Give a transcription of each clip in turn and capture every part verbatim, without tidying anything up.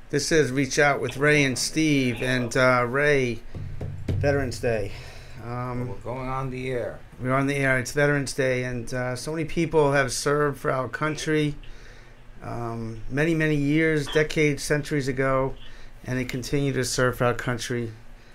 This is Reach Out with Ray and Steve. And uh, Ray, Veterans Day. Um, We're going on the air. We're on the air. It's Veterans Day, and uh, so many people have served for our country um, many, many years, decades, centuries ago, and they continue to serve for our country.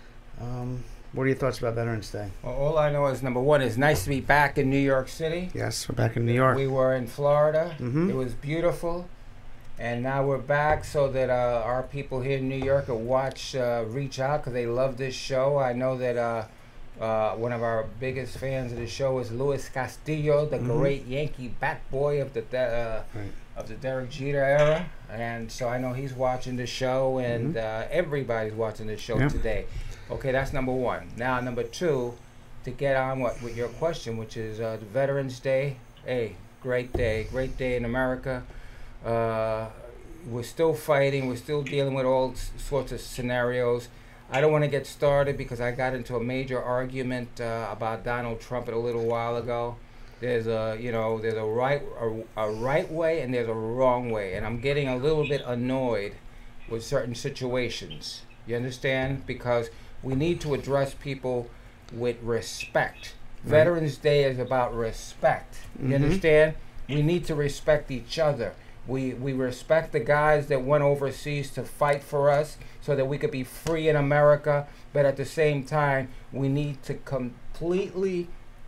Um, what are your thoughts about Veterans Day? Well, all I know is, number one, it's nice to be back in New York City. Yes, we're back in New York. We were in Florida. Mm-hmm. It was beautiful. And now we're back so that uh, our people here in New York will watch uh, Reach Out because they love this show. I know that uh, uh, one of our biggest fans of the show is Luis Castillo, the Mm-hmm. great Yankee bat boy of the uh, Right. of the Derek Jeter era. And so I know he's watching the show, and Mm-hmm. uh, everybody's watching the show Yep. today. Okay, that's number one. Now, number two, to get on what with your question, which is uh, the Veterans Day. Hey, great day, great day in America. Uh, we're still fighting. We're still dealing with all s- sorts of scenarios. I don't want to get started because I got into a major argument uh, about Donald Trump a little while ago. There's a, you know, there's a right, a, a right way and there's a wrong way, and I'm getting a little bit annoyed with certain situations. You understand? Because we need to address people with respect. Right. Veterans Day is about respect. You Mhm. understand? We need to respect each other. We we respect the guys that went overseas to fight for us so that we could be free in America. But at the same time, we need to completely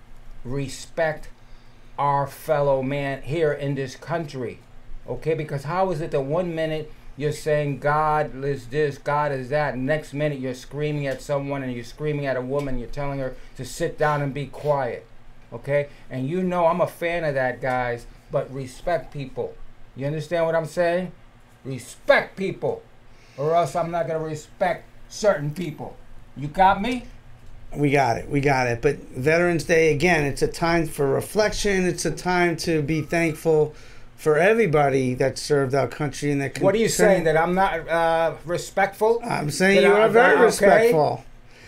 respect our fellow man here in this country. Okay? Because how is it that one minute you're saying God is this, God is that, and next minute you're screaming at someone and you're screaming at a woman, you're telling her to sit down and be quiet. Okay? And you know I'm a fan of that, guys, but respect people. You understand what I'm saying? Respect people, or else I'm not going to respect certain people. You got me? We got it. We got it. But Veterans Day, again, it's a time for reflection. It's a time to be thankful for everybody that served our country. And that What are you concern- saying, that I'm not uh, respectful? I'm saying That you I- are very okay. respectful.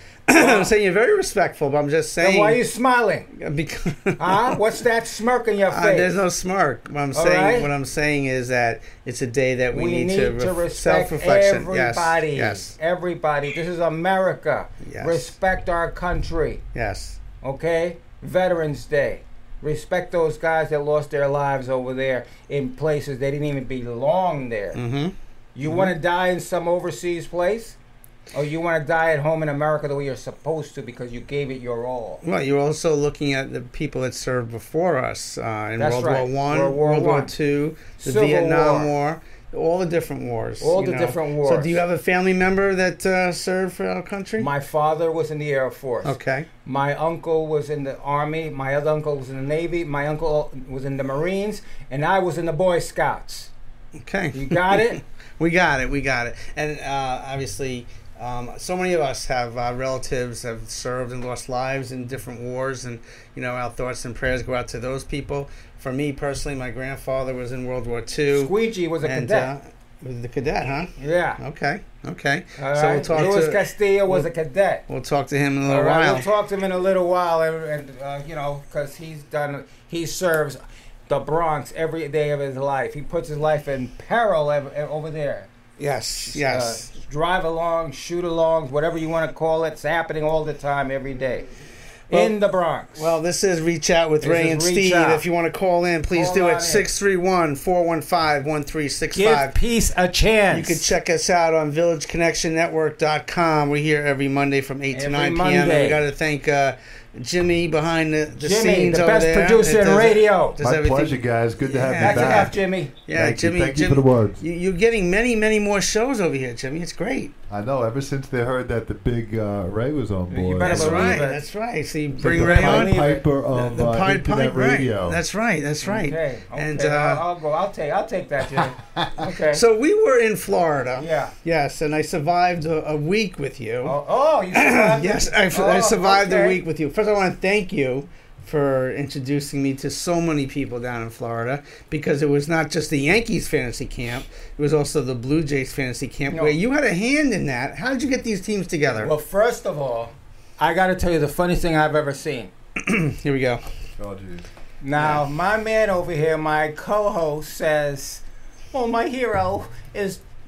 I'm saying you're very respectful, but I'm just saying. Then why are you smiling? Because Huh? What's that smirk in your Uh, face? there's no smirk. What I'm All saying, right. what I'm saying is that it's a day that we, we need, need to, to ref- respect self-reflection. everybody. Yes, yes, Everybody. This is America. Yes. Respect our country. yes. Okay? Veterans Day. Respect those guys that lost their lives over there in places they didn't even belong there. Mm-hmm. You want to die in some overseas place? Or you want to die at home in America the way you're supposed to because you gave it your all? Well, you're also looking at the people that served before us uh, in That's World right. War One, World War World War One. Two, the Civil Vietnam War. War, all the different wars. All you the know. different So, wars. do you have a family member that uh, served for our country? My father was in the Air Force. Okay. My uncle was in the Army. My other uncle was in the Navy. My uncle was in the Marines. And I was in the Boy Scouts. Okay. You got it? We got it. We got it. And uh, obviously, um, so many of us have uh, relatives have served and lost lives in different wars, and you know our thoughts and prayers go out to those people. For me personally, my grandfather was in World War Two. Squeegee was a and, cadet. Uh, was the cadet, huh? Yeah. Okay. Okay. All so we'll right. talk Louis to Castillo was we'll- a cadet. we'll talk to him in a All little right, while. we'll talk to him in a little while, and, and uh, you know, because he's done, he serves the Bronx every day of his life. He puts his life in peril ev- ev- over there. Yes. Yes. Uh, drive along, shoot alongs, whatever you want to call it. It's happening all the time, every day. Well- in the Bronx. Well, this is Reach Out with This Ray is and Reach Steve. Out. If you want to call in, please Call do on it. in. six three one, four one five, one three six Give five. peace a chance. You can check us out on village connection network dot com. We're here every Monday from eight to Every nine p.m. And Monday. we got to thank uh, Jimmy behind the, the Jimmy, scenes the over best there. producer It in does- radio. does My everything- pleasure, guys. Good to have Yeah. you That's back. enough, Jimmy. Yeah, Thank you. Jimmy. Thank you Jimmy for the words. You, you're getting many, many more shows over here, Jimmy. It's great. I know. Ever since they heard that the big uh, Ray was on You board, better That's believe right. it. That's right. So you It's bring like Ray the on. Pied Piper of The, the uh, Pied internet Pipe, right. radio. That's right. That's right. Okay. Okay. And I'll, uh, I'll go. I'll take. I'll take that, Jimmy. Okay. so we were in Florida. yeah. Yes, and I survived a, a week with you. Oh, oh you survived it? Yes, I, I Oh, survived okay. a week with you. First, I want to thank you for introducing me to so many people down in Florida, because it was not just the Yankees fantasy camp, it was also the Blue Jays fantasy camp, No. where you had a hand in that. How did you get these teams together? Well, first of all, I got to tell you the funniest thing I've ever seen. Here we go. Oh, geez. Now, my man over here, my co-host, says, "Well, my hero is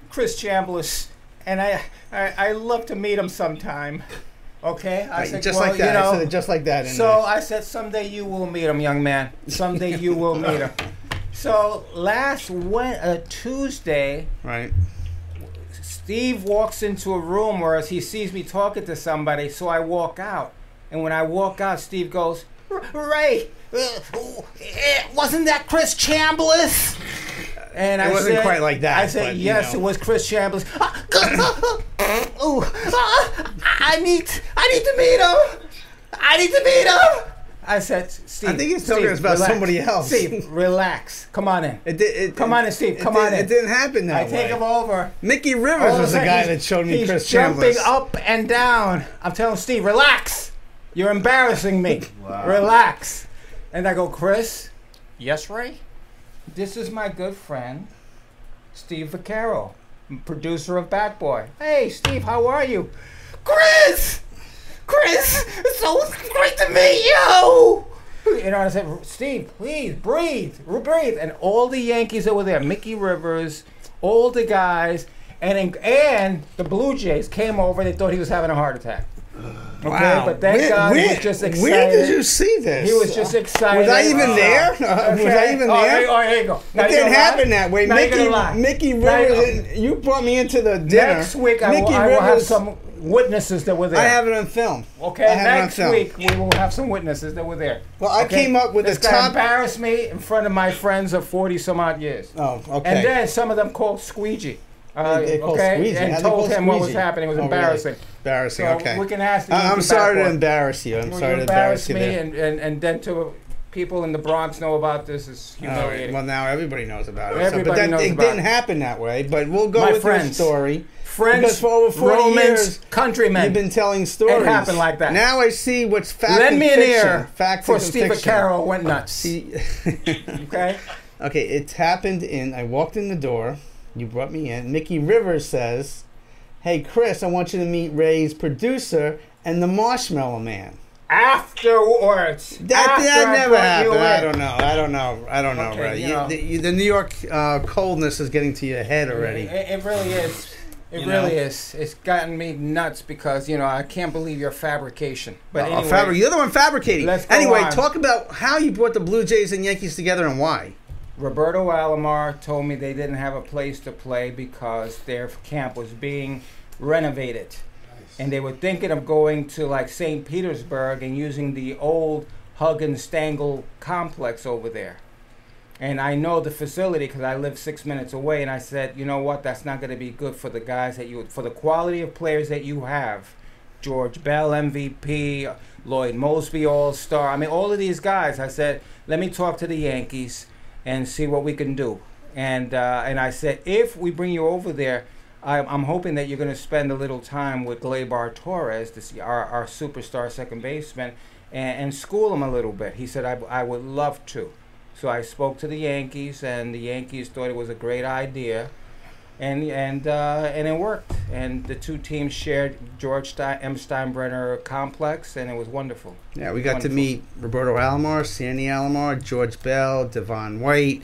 Chris Chambliss, and I, I I love to meet him sometime. Okay, I Right, said, just well, like that. you know, I said it just like that. in so there. I said, someday you will meet him, young man. Someday you will meet him. So last Wed- uh, Tuesday, right. Steve walks into a room where he sees me talking to somebody, so I walk out. And when I walk out, Steve goes, "R- Ray, uh, eh, wasn't that Chris Chambliss?" And It I wasn't said, quite like that, I said, but, you yes, know. it was Chris Chambliss. Ooh, uh, I need, I need to meet him. I need to meet him. I said, Steve. I think he's talking Steve, about relax. somebody else. Steve, relax. Come on in. It did, it, Come it, on in, Steve. it Come did- on in. It didn't happen that I way. take him over. Mickey Rivers All of a was the sudden, guy he's- that showed me he's Chris jumping Chambliss. up and down. I'm telling Steve, relax. You're embarrassing me. Wow. Relax. And I go, Chris. Yes, Ray. This is my good friend, Steve Vaccaro, producer of Bat Boy. Hey, Steve, how are you? Chris. Chris, it's so great to meet you. You know, I said, Steve, please breathe, breathe. And all the Yankees that were there, Mickey Rivers, all the guys, and and the Blue Jays came over. They thought he was having a heart attack. Okay, Wow. but thank where, God where, he was just excited. Where did you see this? He was just excited. Was I even Uh, there? was I okay. even Oh, there? here- oh, here you go. Now It you didn't gonna happen lie? that way. Now you're Mickey, gonna lie. Mickey Now you- Rivers, you brought me into the dinner. Next week, I will, Mickey I will have Rivers- some witnesses that were there. I have it on film. Okay, I have it on next film. week we will have some witnesses that were there. Well, I Okay? came up with this the guy top. embarrassed me in front of my friends of forty some odd years. Oh, okay. And then some of them called Squeegee. Uh, They- they called okay, Squeegee. and How'd they told call him what was Squeegee? happening. It was Oh, really? embarrassing. Embarrassing. So okay. we can ask the I- I'm Yankee sorry Bat to Boy. embarrass you. I'm Well, sorry you to embarrass embarrassed you me, there. and, and, and then to people in the Bronx know about this is All right. humiliating. Well, now everybody knows about it. So, Everybody but that, knows it about didn't it. happen that way. But we'll go My with friends. your story. Friends, Because for over forty Romans, years, countrymen. You've been telling stories. It happened like that. Now I see what's fact Lend and me an fiction. ear Fact for and Steve fiction. Vaccaro went nuts. See, Okay? okay, it happened in. I walked in the door. You brought me in. Mickey Rivers says, "Hey, Chris, I want you to meet Ray's producer and the Marshmallow Man." Afterwards. That, after that I never brought happened. you I in. don't know. I don't know. I don't know, Okay, Ray. you You- know. the, you- the New York uh, coldness is getting to your head already. It, it really is. It You really know? is. It's gotten me nuts because, you know, I can't believe your fabrication. But Uh, anyway, fabri- you're the one fabricating. let's go Anyway, on. talk about how you brought the Blue Jays and Yankees together and why. Roberto Alomar told me they didn't have a place to play because their camp was being renovated. And they were thinking of going to like Saint Petersburg and using the old Huggins Stangl complex over there. And I know the facility because I live six minutes away. And I said, you know what? That's not going to be good for the guys that you, for the quality of players that you have. George Bell, M V P, Lloyd Mosby, All-Star. I mean, all of these guys. I said, let me talk to the Yankees and see what we can do. And uh, and I said, if we bring you over there, I'm, I'm hoping that you're going to spend a little time with Gleyber Torres, this, our, our superstar second baseman, and, and school him a little bit. He said, I, I would love to. So I spoke to the Yankees, and the Yankees thought it was a great idea, and and uh, and it worked. And the two teams shared George Stein, M. Steinbrenner complex, and it was wonderful. Yeah, we got Wonderful. to meet Roberto Alomar, Sandy Alomar, George Bell, Devon White,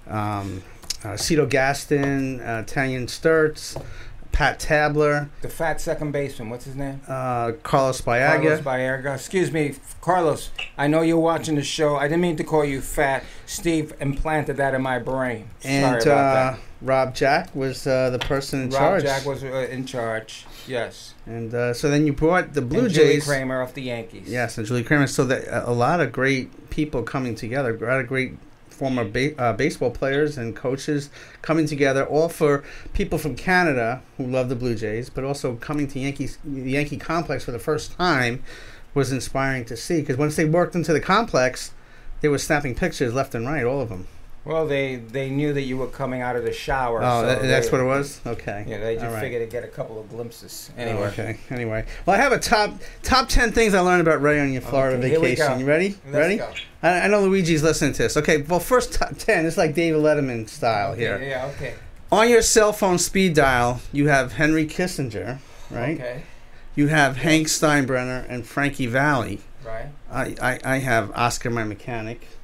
um, uh, Cito Gaston, uh, Tanyan Sturtz, Pat Tabler, The fat second baseman, what's his name? uh, Carlos Carlos Bayaga. Baerga. Excuse me, Carlos. I know you're watching the show. I didn't mean to call you fat. Steve implanted that in my brain. And Sorry about uh, that. Rob Jack was uh, the person in Rob charge. Jack was uh, in charge. Yes. And uh, so then you brought the Blue and Julie Jays. Kramer of the Yankees. Yes, and Julie Kramer. So that a lot of great people coming together, a lot of great former ba- uh, baseball players and coaches coming together, all for people from Canada who love the Blue Jays, but also coming to Yankees, the Yankee complex for the first time was inspiring to see. Because once they worked into the complex, they were snapping pictures left and right, all of them. Well, they, they knew that you were coming out of the shower. Oh, so that, that's they, what it was? Okay. Yeah, they just All right. figured to get a couple of glimpses. Anyway. Oh, okay. Anyway. Well, I have a top top ten things I learned about Ray on your Florida Okay, here we vacation. go. You ready? Let's ready? go. I, I know Luigi's listening to this. Okay, well, first top ten. It's like David Letterman style Okay, here. Yeah, okay. On your cell phone speed dial, you have Henry Kissinger, right? Okay, You have Hank Steinbrenner and Frankie Valli. right. I, I, I have Oscar, my mechanic.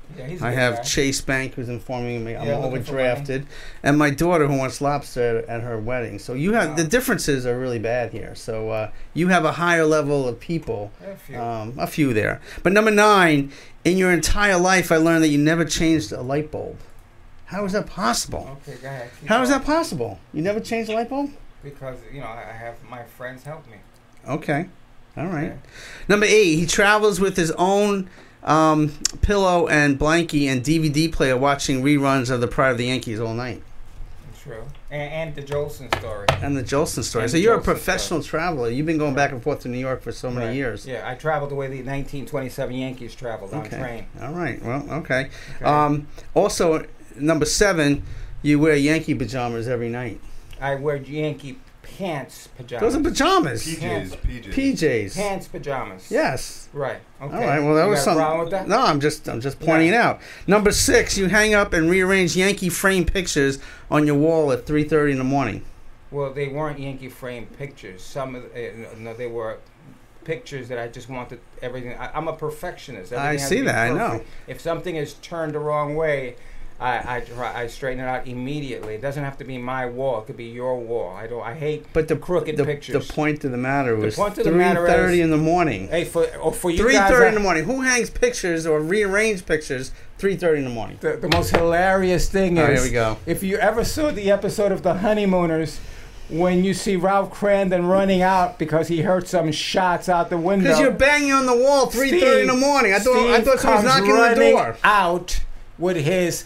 Yeah, he's a I good have guy. Chase Bank, who's informing me I'm Yeah, looking for overdrafted, and my daughter who wants lobster at her wedding. So you have Wow. the differences are really bad here. So uh, you have a higher level of people, Yeah, a few. um, a few there. But number nine, in your entire life, I learned that you never changed a light bulb. How is that possible? Okay, go ahead. Keep How is going. that possible? You never changed a light bulb? Because you know I have my friends help me. Okay, all right. Okay. Number eight, he travels with his own um, pillow and blankie and D V D player, watching reruns of The Pride of the Yankees all night. True. And, and the Jolson story. And the Jolson story. And So the you're a Jolson professional traveler. You've been going Right. back and forth to New York for so many Right. years. Yeah, I traveled the way the nineteen twenty-seven Yankees traveled on Okay. train. All right. Well, okay. Okay. Um, also, number seven, you wear Yankee pajamas every night. I wear Yankee pants pajamas. Those are pajamas. P Js, P Js. P Js. Pants pajamas. Yes. Right. Okay. All right. Well, that You was got a something. problem with that? No, I'm just I'm just pointing Yeah. it out. Number six, you hang up and rearrange Yankee frame pictures on your wall at three thirty in the morning. Well, they weren't Yankee frame pictures. Some of the, uh, no, they were pictures that I just wanted everything. I, I'm a perfectionist. Everything I has to see be that, I know. perfect. If something is turned the wrong way, I I, try, I straighten it out immediately. It doesn't have to be my wall. It could be your wall. I don't. I hate But the crooked the, pictures. the point of the matter was point of the three matter thirty is- in the morning. Hey, for oh, for you Three guys, thirty I- in the morning. Who hangs pictures or rearrange pictures three thirty in the morning? the, the most hilarious thing Oh, is, here we go. if you ever saw the episode of The Honeymooners, when you see Ralph Crandon running out because he heard some shots out the window. Because you're banging on the wall three thirty in the morning. I thought I Steve thought someone was comes knocking on the running door. out with his,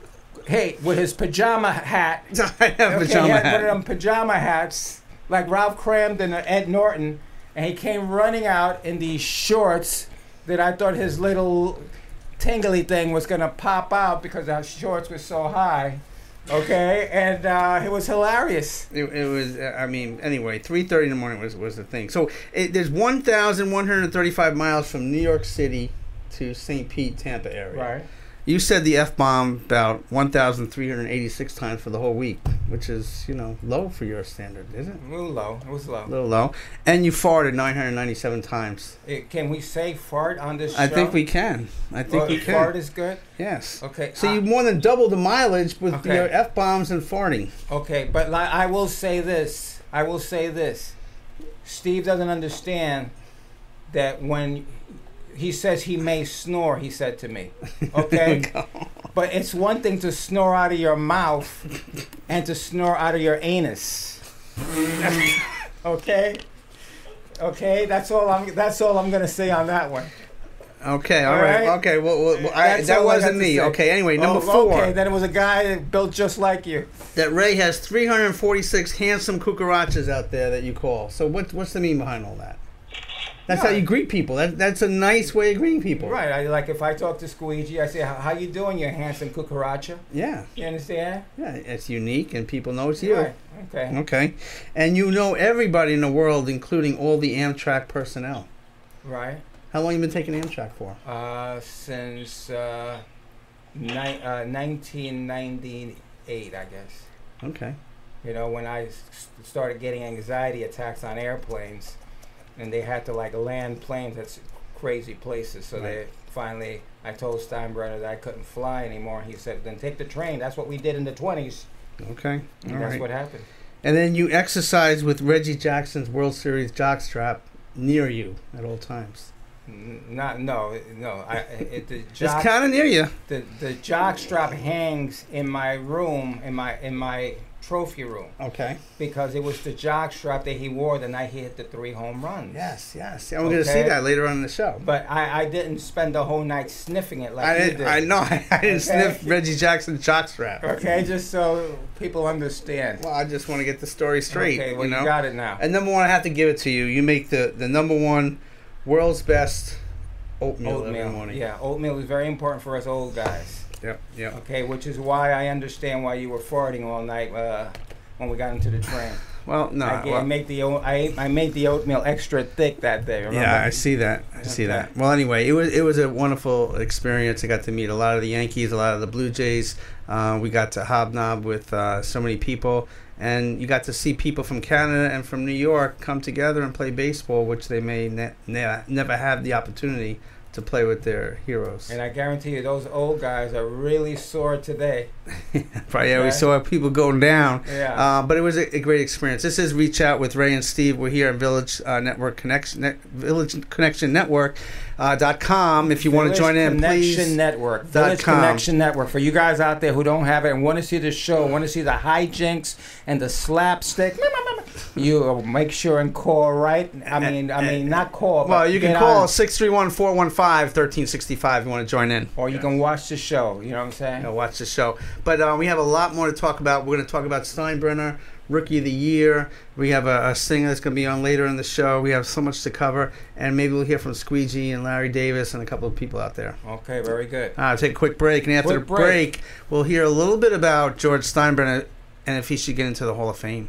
hey, with his pajama hat. I have a Okay, pajama he had hat. one of them pajama hats, like Ralph Cramden or Ed Norton, and he came running out in these shorts that I thought his little tingly thing was gonna pop out because our shorts were so high. Okay, and uh, it was hilarious. It, it was. uh, I mean, anyway, three thirty in the morning was was the thing. So it, there's one thousand one hundred thirty-five miles from New York City to Saint Pete, Tampa area. Right. You said the F bomb about one thousand three hundred eighty-six times for the whole week, which is, you know, low for your standard, isn't it? A little low. It was A low. little low. And you farted nine hundred ninety-seven times. It, can we say fart on this show? I think we can. I think Well, we can. Fart is good. Yes. Okay. So uh, you more than doubled the mileage with Okay. your F bombs and farting. Okay, but li- I will say this. I will say this. Steve doesn't understand that when he says he may snore, he said to me. Okay? But it's one thing to snore out of your mouth and to snore out of your anus. Okay? Okay, that's all I'm that's all I'm going to say on that one. Okay, all All right. right. Okay, well, well, well, I, That's that all I got wasn't to me. say. Okay, anyway, number Oh, four. Okay, then it was a guy that built just like you. That Ray has three hundred forty-six handsome cucarachas out there that you call. So what, what's the meaning behind all that? That's No, how you I- greet people. That, that's a nice way of greeting people. Right. I, like if I talk to Squeegee, I say, "How how you doing, you handsome cucaracha?" Yeah. You understand? Yeah, it's unique and people know it's you. Right. Okay. Okay. And you know everybody in the world, including all the Amtrak personnel. Right. How long you been taking Amtrak for? Uh, since uh, ni- uh, nineteen ninety-eight, I guess. Okay. You know, when I s- started getting anxiety attacks on airplanes, and they had to like land planes at s- crazy places. So Right. they finally, I told Steinbrenner that I couldn't fly anymore. He said, "Then take the train." That's what we did in the twenties. Okay. And All that's right. what happened. And then you exercise with Reggie Jackson's World Series jockstrap near you at all times. N- Not no no. I it, the It's jock, kind of near you. the the jock strap hangs in my room in my in my trophy room Okay. because it was the jock strap that he wore the night he hit the three home runs. Yes, yes. I'm going to see Okay. that later on in the show. But I, I didn't spend the whole night sniffing it like I you didn't. did. I know. I, I didn't Okay. sniff Reggie Jackson's jockstrap. Okay, just so people understand. Well, I just want to get the story straight. Okay, well you you, know. got it now. And number one, I have to give it to you. You make the the number one world's best oatmeal, every Oatmeal. morning. Yeah, oatmeal is very important for us old guys. Yep. Yep. Okay, which is why I understand why you were farting all night uh, when we got into the train. Well, no. I, gave, well, I make the oat- I ate, I made the oatmeal extra thick that day. Remember? yeah, I see that. I see Okay. that. Well, anyway, it was it was a wonderful experience. I got to meet a lot of the Yankees, a lot of the Blue Jays. Uh, we got to hobnob with uh, so many people, and you got to see people from Canada and from New York come together and play baseball, which they may ne- ne- never have the opportunity to play with their heroes. And I guarantee you, those old guys are really sore today. Probably, yeah, we saw people going down. Yeah. Uh, but it was a, a great experience. This is Reach Out with Ray and Steve. We're here at Village uh, Network Connection, Net, Village Connection Network uh, dot com. If you want to join in, Connection please. Network. Village com. Connection Network. For you guys out there who don't have it and want to see the show, want to see the hijinks and the slapstick, you make sure and call right. I mean, I mean, not call. Well, but you can get call on, six three one, four one five, one three six five if you want to join in. or you can watch the show. You know what I'm saying? You know, watch the show. But uh, we have a lot more to talk about. We're going to talk about Steinbrenner, Rookie of the Year. We have a, a singer that's going to be on later in the show. We have so much to cover. And maybe we'll hear from Squeegee and Larry Davis and a couple of people out there. Okay, very good. Uh, take a quick break. And after Quick the break, break. we'll hear a little bit about George Steinbrenner and if he should get into the Hall of Fame.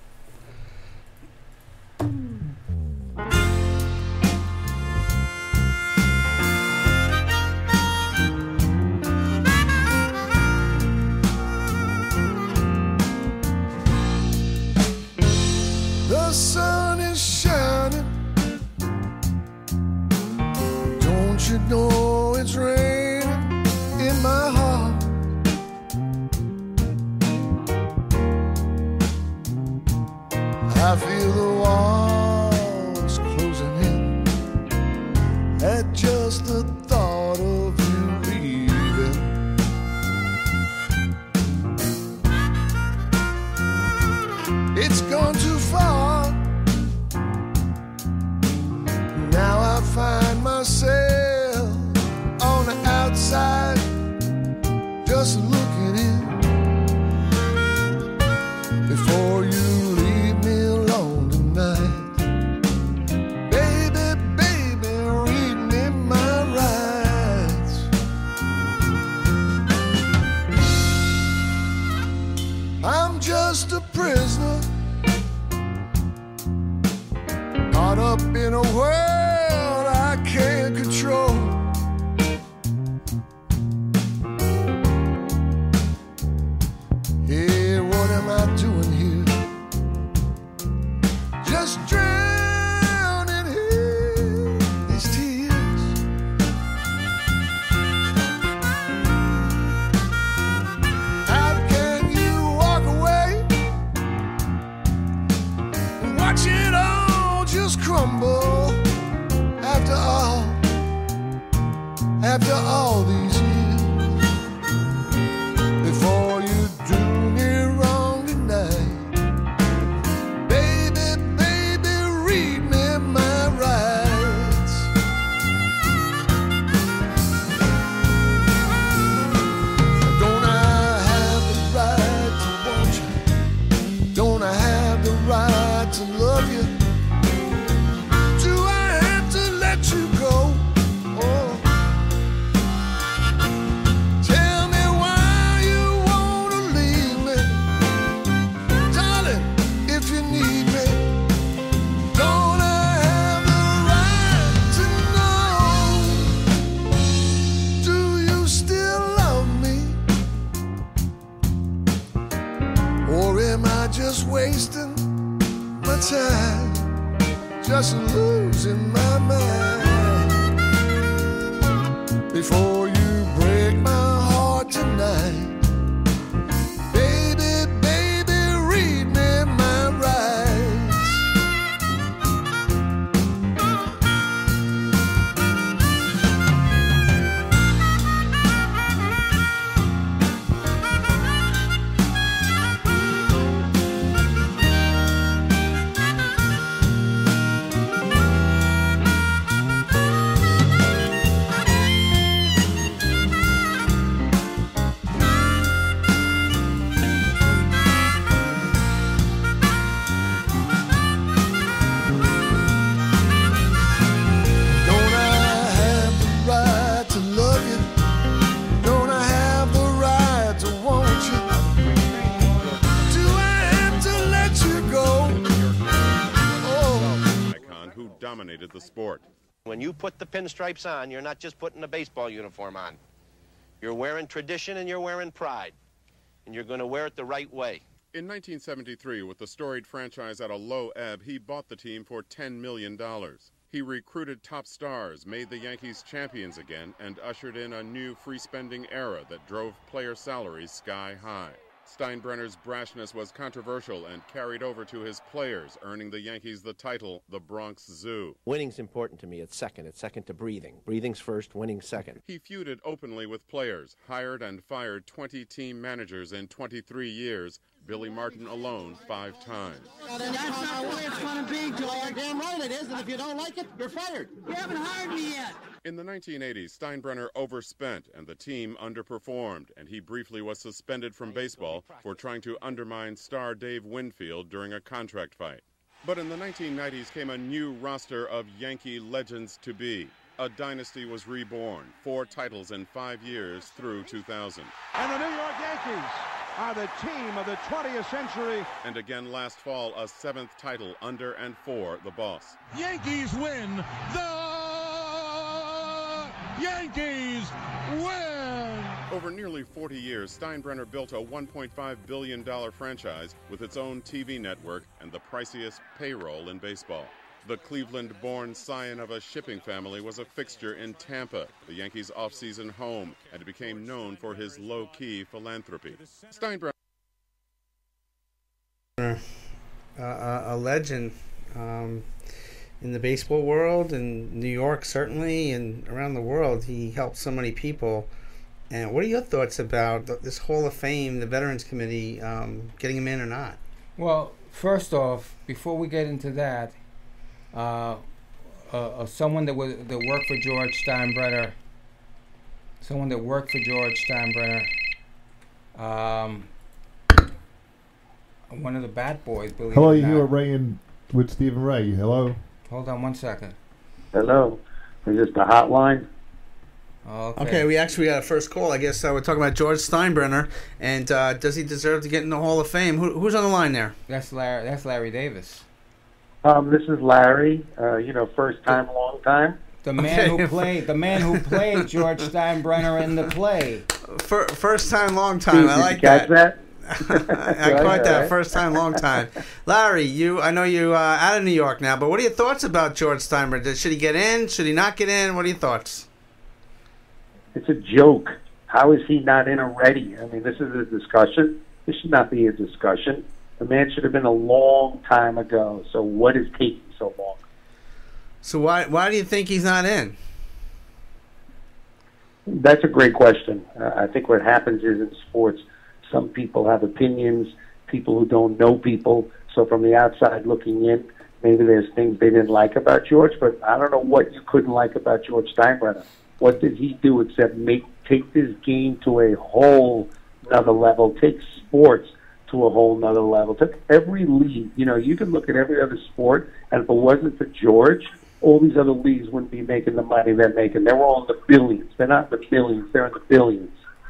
The sun is shining. Don't you know it's raining in my heart? I feel the walls closing in at just the thought of you leaving. It's gone too far. Now I find myself on the outside, just looking in. Before you leave me alone tonight, baby, baby, read me my rights. I'm just a prisoner, caught up in a world I can't control. Hey, what am I doing here? Just drowning in these tears. How can you walk away and watch it all just crumble? After all, after all these years, before you do me wrong tonight, baby, baby, read me my rights. Don't I have the right to want you? Don't I have the right to love you? Do I have to let you go? Oh. Tell me why you wanna leave me, darling, if you need me. Don't I have the right to know? Do you still love me? Or am I just wasting my time, just losing my mind? Before you break my heart tonight, baby, baby, read me my rights. Don't I have the right to love you? Don't I have the right to want you? Do I have to let you go? Oh. Icon who dominated the sport. When you put the pinstripes on, you're not just putting a baseball uniform on. You're wearing tradition and you're wearing pride. And you're going to wear it the right way. In nineteen seventy-three, with the storied franchise at a low ebb, he bought the team for ten million dollars. He recruited top stars, made the Yankees champions again, and ushered in a new free-spending era that drove player salaries sky high. Steinbrenner's brashness was controversial and carried over to his players, earning the Yankees the title, the Bronx Zoo. Winning's important to me. It's second. It's second to breathing. Breathing's first, winning's second. He feuded openly with players, hired and fired twenty team managers in twenty-three years, Billy Martin alone five times. That's not the way it's going to be, George. Damn right it is, and if you don't like it, you're fired. You haven't hired me yet. In the nineteen eighties, Steinbrenner overspent and the team underperformed, and he briefly was suspended from baseball for trying to undermine star Dave Winfield during a contract fight. But in the nineteen nineties came a new roster of Yankee legends-to-be. A dynasty was reborn, four titles in five years through two thousand. And the New York Yankees are the team of the twentieth century. And again last fall, a seventh title under and for the boss. Yankees win. The Yankees win. Over nearly forty years, Steinbrenner built a one point five billion dollars franchise with its own T V network and the priciest payroll in baseball. The Cleveland-born scion of a shipping family was a fixture in Tampa, the Yankees' off-season home, and became known for his low-key philanthropy. Steinbrenner, uh, a legend um, in the baseball world, in New York certainly, and around the world. He helped so many people. And what are your thoughts about this Hall of Fame, the Veterans Committee, um, getting him in or not? Well, first off, before we get into that, Uh, uh, uh, someone that was that worked for George Steinbrenner, someone that worked for George Steinbrenner, um, one of the Bat Boys. Believe Hello, it or you not. hear Ray and with Stephen Ray. Hello. Hold on one second. Hello. Is this the hotline? Okay. Okay, we actually got a first call. I guess uh, we're talking about George Steinbrenner, and uh, does he deserve to get in the Hall of Fame? Who, who's on the line there? That's Larry. That's Larry Davis. Um, this is Larry. Uh, you know, first time, long time. The man Okay. who played the man who played George Steinbrenner in the play. For, first time, long time. I Did like you catch that. that? I caught Right, that. right. First time, long time. Larry, you. I know you uh, out of New York now, but what are your thoughts about George Steinbrenner? Should he get in? Should he not get in? What are your thoughts? It's a joke. How is he not in already? I mean, this is a discussion. This should not be a discussion. The man should have been a long time ago. So what is taking so long? So why why do you think he's not in? That's a great question. Uh, I think what happens is in sports, some people have opinions, people who don't know people. So from the outside looking in, maybe there's things they didn't like about George, but I don't know what you couldn't like about George Steinbrenner. What did he do except make take this game to a whole nother level, take sports to a whole nother level, took every league. You know, you can look at every other sport, and if it wasn't for George, all these other leagues wouldn't be making the money they're making. They're all in the billions. They're not in the millions. They're in the billions.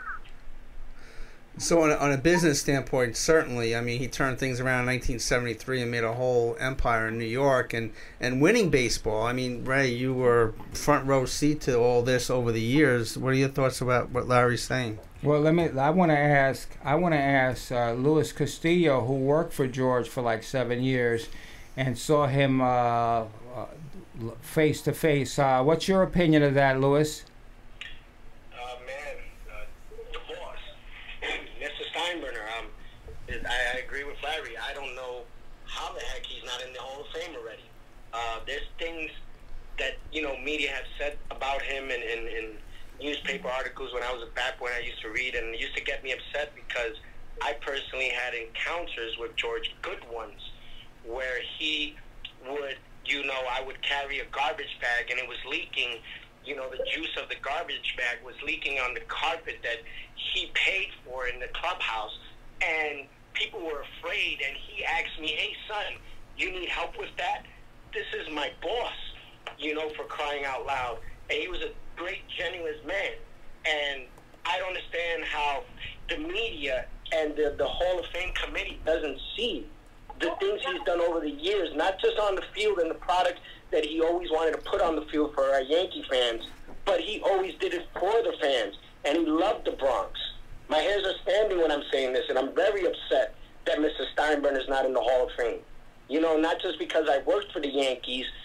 So on a, on a business standpoint, certainly, I mean, he turned things around in nineteen seventy-three and made a whole empire in New York and, and winning baseball. I mean, Ray, you were front row seat to all this over the years. What are your thoughts about what Larry's saying? Well, let me. I want to ask. I want to ask uh, Luis Castillo, who worked for George for like seven years, and saw him uh, uh, face to face. Uh, what's your opinion of that, Luis? Uh, man, uh, the boss, Mister Steinbrenner. Um, I, I agree with Larry. I don't know how the heck he's not in the Hall of Fame already. Uh, there's things that you know media have said about him and in. in newspaper articles when I was a bat boy I used to read, and it used to get me upset because I personally had encounters with George, good ones, where he would, you know, I would carry a garbage bag and it was leaking, you know, the juice of the garbage bag was leaking on the carpet that he paid for in the clubhouse, and people were afraid, and he asked me, hey son, you need help with that? This is my boss, you know, for crying out loud. And he was a great, genuine man. And I don't understand how the media and the, the Hall of Fame committee doesn't see the things he's done over the years, not just on the field and the product that he always wanted to put on the field for our Yankee fans, but he always did it for the fans, and he loved the Bronx. My hairs are standing when I'm saying this, and I'm very upset that Mister Steinbrenner's not in the Hall of Fame. You know, not just because I worked for the Yankees and I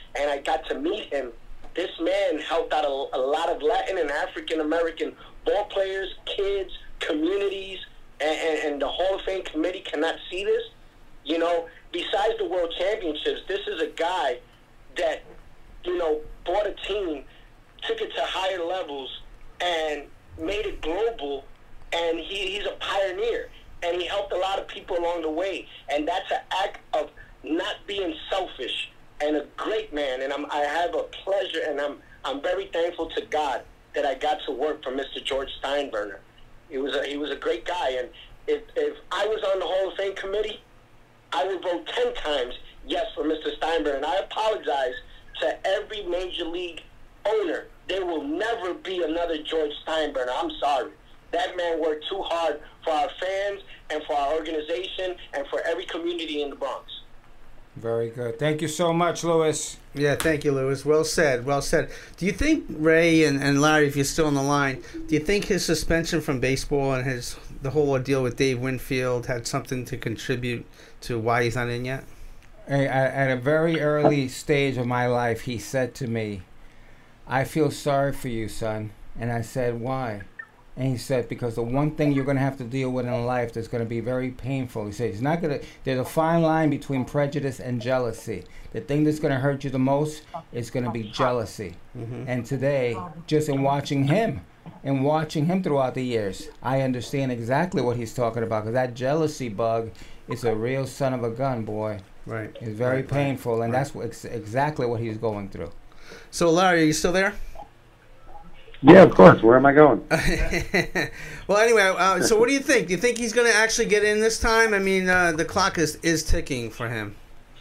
got to meet him, this man helped out a, a lot of Latin and African American ball players, kids, communities, and, and, and the Hall of Fame committee cannot see this. You know, besides the World Championships, this is a guy that, you know, brought a team, took it to higher levels, and made it global, and he, he's a pioneer, and he helped a lot of people along the way, and that's an act of not being selfish, and a great man, and I'm, I have a pleasure, and I'm I'm very thankful to God that I got to work for Mister George Steinbrenner. He was a, he was a great guy, and if, if I was on the Hall of Fame committee, I would vote ten times yes for Mister Steinbrenner, and I apologize to every major league owner. There will never be another George Steinbrenner. I'm sorry. That man worked too hard for our fans and for our organization and for every community in the Bronx. Very good. Thank you so much, Louis. Yeah, thank you, Louis. Well said. Well said. Do you think, Ray and, and Larry, if you're still on the line, do you think his suspension from baseball and his the whole ordeal with Dave Winfield had something to contribute to why he's not in yet? At a very early stage of my life, he said to me, I feel sorry for you, son. And I said, why? And he said, because the one thing you're going to have to deal with in life that's going to be very painful. He said, it's not going to, there's a fine line between prejudice and jealousy. The thing that's going to hurt you the most is going to be jealousy. Mm-hmm. And today, just in watching him, and watching him throughout the years, I understand exactly what he's talking about, because that jealousy bug is a real son of a gun, boy. Right. It's very right, painful, right, and right. that's what, ex- exactly what he's going through. So, Larry, are you still there? Yeah, of course. Where am I going? Well, anyway, uh, so what do you think? Do you think he's going to actually get in this time? I mean, uh, the clock is, is ticking for him.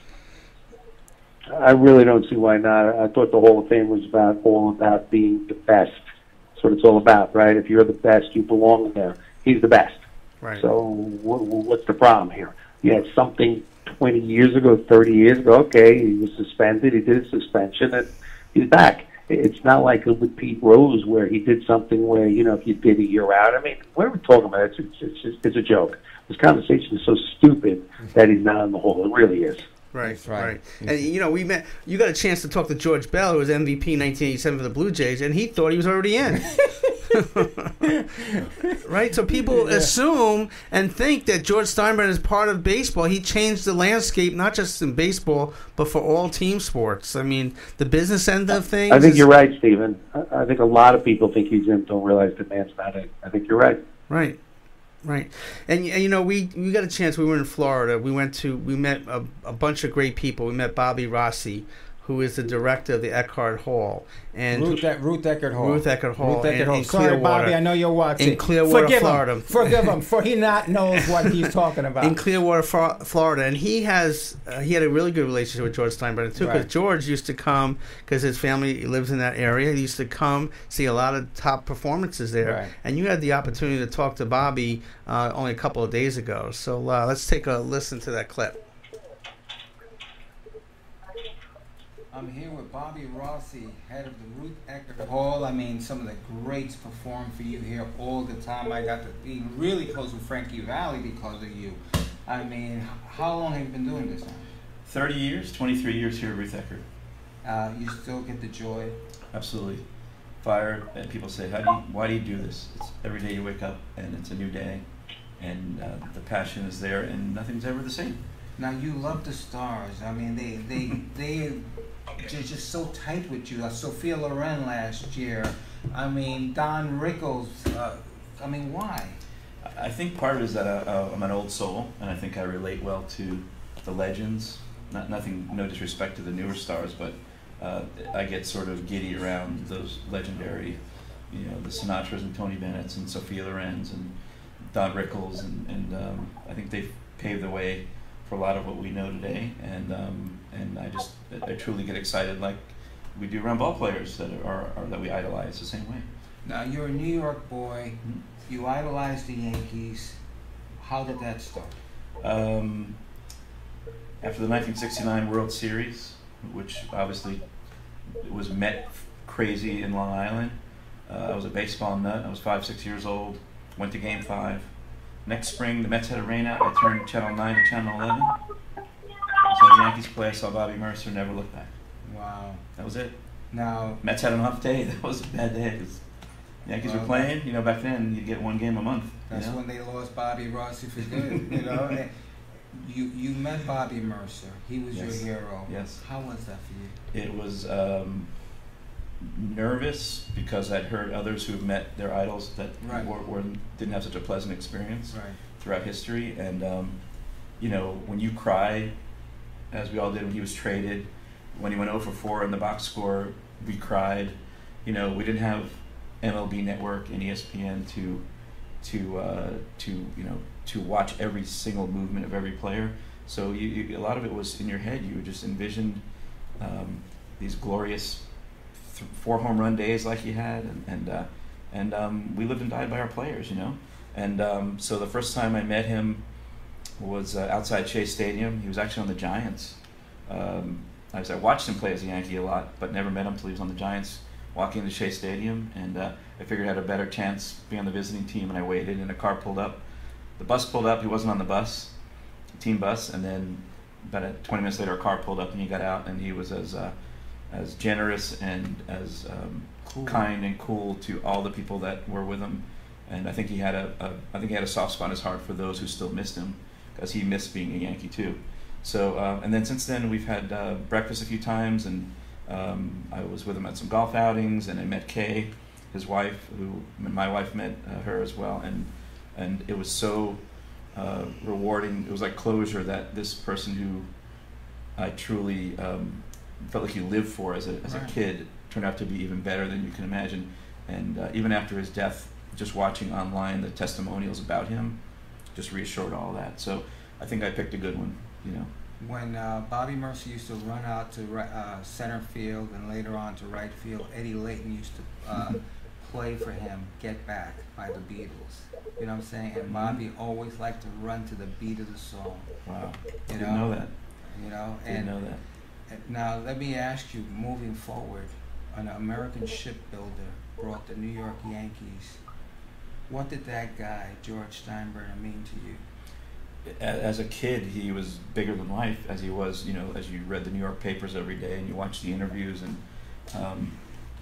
I really don't see why not. I thought the Hall of Fame was about all about being the best. That's what it's all about, right? If you're the best, you belong there. He's the best. Right. So what, what's the problem here? You had something twenty years ago, thirty years ago. Okay, he was suspended. He did a suspension, and he's back. It's not like with Pete Rose where he did something where, you know, if you did it, you're out. I mean, what are we talking about? It's, it's, it's, just, it's a joke. This conversation is so stupid that he's not in the hole. It really is. Right, right, right. And, you know, we met. You got a chance to talk to George Bell, who was M V P nineteen eighty-seven for the Blue Jays, and he thought he was already in. Right? So people yeah. assume and think that George Steinbrenner is part of baseball. He changed the landscape, not just in baseball, but for all team sports. I mean, the business end of things. I think is, you're right, Stephen. I, I think a lot of people think he's in, don't realize the man's not in. I think you're right. Right. Right, and, and you know we we got a chance. We were in Florida. We went to we met a, a bunch of great people. We met Bobby Rossi, who is the director of the Eckhart Hall, and Ruth, e- Ruth Eckhart Hall. Ruth Eckhart Hall. Ruth Eckhart in, Hall. in Sorry, Clearwater, Bobby, I know you're watching. In Clearwater, Forgive Florida. Him. Forgive him, for he not knows what he's talking about. In Clearwater, Florida, and he has uh, he had a really good relationship with George Steinbrenner too, because right. George used to come because his family lives in that area. He used to come see a lot of top performances there, right. and you had the opportunity to talk to Bobby uh, only a couple of days ago. So uh, let's take a listen to that clip. I'm here with Bobby Rossi, head of the Ruth Eckhart Hall. I mean, some of the greats perform for you here all the time. I got to be really close with Frankie Valli because of you. I mean, how long have you been doing this now? thirty years, twenty-three years here at Ruth Eckhart. Uh, you still get the joy? Absolutely. Fire, and people say, "How do you, why do you do this?" It's every day you wake up and it's a new day, and uh, the passion is there, and nothing's ever the same. Now, you love the stars. I mean, they they they they're just so tight with you. Like Sophia Loren last year. I mean, Don Rickles. Uh, I mean, why? I think part of it is that I, I'm an old soul, and I think I relate well to the legends. Not nothing, no disrespect to the newer stars, but uh, I get sort of giddy around those legendary, you know, the Sinatras and Tony Bennett's and Sophia Loren's and Don Rickles, and, and um, I think they've paved the way for a lot of what we know today, and um, and I just I truly get excited like we do around ball players that are, are that we idolize the same way. Now, you're a New York boy. Mm-hmm. You idolize the Yankees. How did that start? Um, after the nineteen sixty-nine World Series, which obviously was met crazy in Long Island, uh, I was a baseball nut. I was five, six years old. Went to Game Five. Next spring, the Mets had a rain out. I turned Channel nine to Channel eleven. I saw the Yankees play. I saw Bobby Mercer. Never looked back. Wow. That was it. Now Mets had an off day. That was a bad day. 'Cause Yankees well, were playing. You know, back then you'd get one game a month. That's you know? when they lost Bobby Rossi for good. You know, and you you met Bobby Mercer. He was Yes. your hero. Yes. How was that for you? It was um, nervous because I'd heard others who had met their idols that Right. were, were didn't have such a pleasant experience Right. throughout history, and um, you know, when you cry, as we all did when he was traded, when he went oh for four in the box score, we cried. You know, we didn't have M L B Network and E S P N to to uh, to you know to watch every single movement of every player. So you, you, a lot of it was in your head. You just envisioned um, these glorious th- four home run days like he had, and and uh, and um, we lived and died by our players, you know. And um, so the first time I met him was uh, outside Chase Stadium. He was actually on the Giants. Um, I, was, I watched him play as a Yankee a lot, but never met him until he was on the Giants, walking into Chase Stadium. And uh, I figured I had a better chance being on the visiting team, and I waited, and a car pulled up. The bus pulled up. He wasn't on the bus, team bus, and then about a, twenty minutes later, a car pulled up, and he got out, and he was as uh, as generous and as um, Cool. kind and cool to all the people that were with him. And I think he had a, a I think he had a soft spot in his heart for those who still missed him, because he missed being a Yankee too. So uh, and then since then we've had uh, breakfast a few times, and um, I was with him at some golf outings, and I met Kay, his wife, who my wife met uh, her as well, and and it was so uh, rewarding. It was like closure that this person who I truly um, felt like you lived for as a as Right. a kid turned out to be even better than you can imagine. And uh, even after his death, just watching online the testimonials about him just reassured all that. So I think I picked a good one, you know. When uh, Bobby Mercer used to run out to ri- uh, center field and later on to right field, Eddie Layton used to uh, play for him "Get Back" by the Beatles. You know what I'm saying? And Bobby always liked to run to the beat of the song. Wow. You Didn't know that. You know, Didn't and know that. and now let me ask you, moving forward, an American shipbuilder brought the New York Yankees. What did that guy, George Steinbrenner, mean to you? A- As a kid, he was bigger than life, as he was, you know, as you read the New York papers every day and you watched the interviews. And um,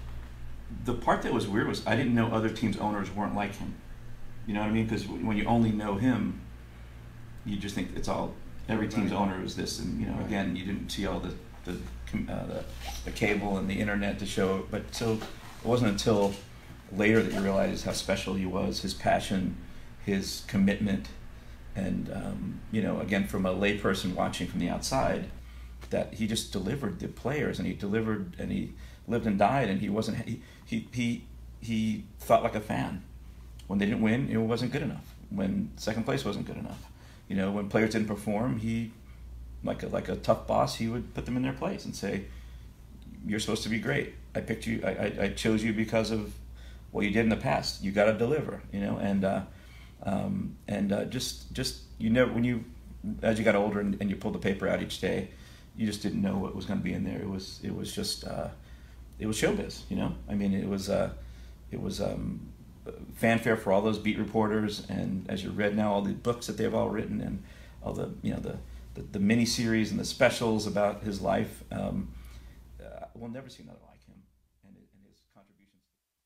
the part that was weird was I didn't know other teams' owners weren't like him. You know what I mean? Because when you only know him, you just think it's all, every team's Right. owner is this. And, you know, Right. again, you didn't see all the, the, com- uh, the, the cable and the internet to show. But so it wasn't until later that you realized how special he was, his passion, his commitment. And, um, you know, again, from a layperson watching from the outside, that he just delivered the players, and he delivered, and he lived and died, and he wasn't, he, he, he, he thought like a fan. When they didn't win, it wasn't good enough. When second place wasn't good enough. You know, when players didn't perform, he, like a, like a tough boss, he would put them in their place and say, you're supposed to be great. I picked you, I, I, I chose you because of what you did in the past. You got to deliver, you know, and, uh, Um, and uh, just, just you know, when you, as you got older and, and you pulled the paper out each day, you just didn't know what was going to be in there. It was, it was just, uh, it was showbiz, you know. I mean, it was, uh, it was um, fanfare for all those beat reporters, and as you read now, all the books that they've all written, and all the, you know, the, the, the mini series and the specials about his life. Um, uh, we'll never see another like him, and, and his contributions.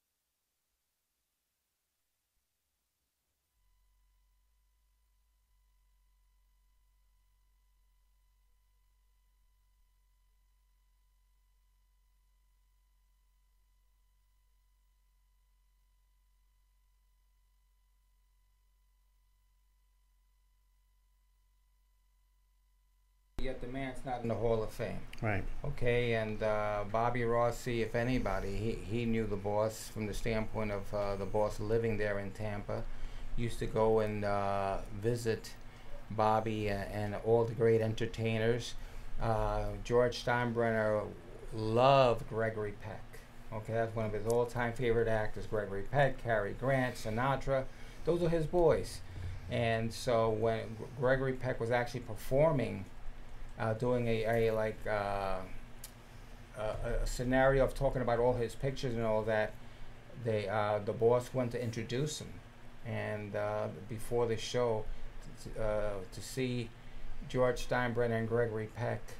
Yet the man's not in the Hall of Fame. Right. Okay, and uh, Bobby Rossi, if anybody, he, he knew the boss from the standpoint of uh, the boss living there in Tampa. Used to go and uh, visit Bobby and, and all the great entertainers. Uh, George Steinbrenner loved Gregory Peck. Okay, that's one of his all-time favorite actors, Gregory Peck, Cary Grant, Sinatra. Those are his boys. And so when G- Gregory Peck was actually performing, Uh, doing a, a like uh, a, a scenario of talking about all his pictures and all that, they uh, the boss went to introduce him, and uh, before the show, t- uh, to see George Steinbrenner and Gregory Peck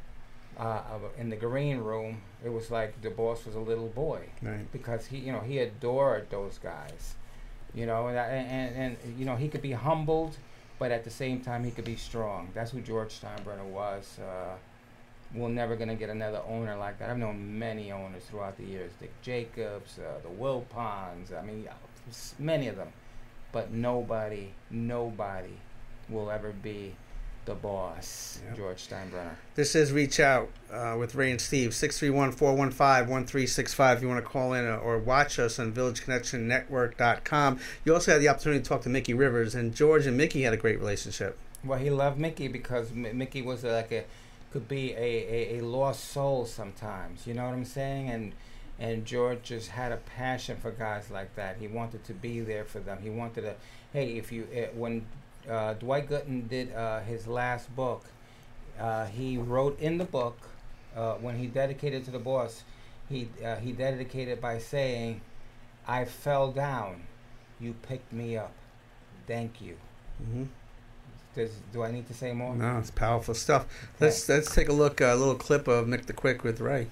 uh, in the green room, it was like the boss was a little boy, Right. because he, you know, he adored those guys, you know, and, and and you know, he could be humbled, but at the same time he could be strong. That's who George Steinbrenner was. Uh, we're never gonna get another owner like that. I've known many owners throughout the years: Dick Jacobs, uh, the Wilpons. I mean, many of them, but nobody, nobody will ever be the boss, Yep. George Steinbrenner. This is Reach Out uh, with Ray and Steve, six three one, four one five, one three six five if you want to call in or, or watch us on village connection network dot com. You also had the opportunity to talk to Mickey Rivers, and George and Mickey had a great relationship. Well, he loved Mickey because M- Mickey was uh, like a, could be a, a, a lost soul sometimes, you know what I'm saying? And and George just had a passion for guys like that. He wanted to be there for them. He wanted to, hey, if you, uh, when uh, Dwight Gooden did uh, his last book, uh, he wrote in the book, uh, when he dedicated to the boss, he uh, he dedicated by saying, I fell down, you picked me up, thank you. Mm-hmm. Does, do I need to say more? No, it's powerful stuff. Let's let's take a look, a little clip of Mick the Quick with Ray.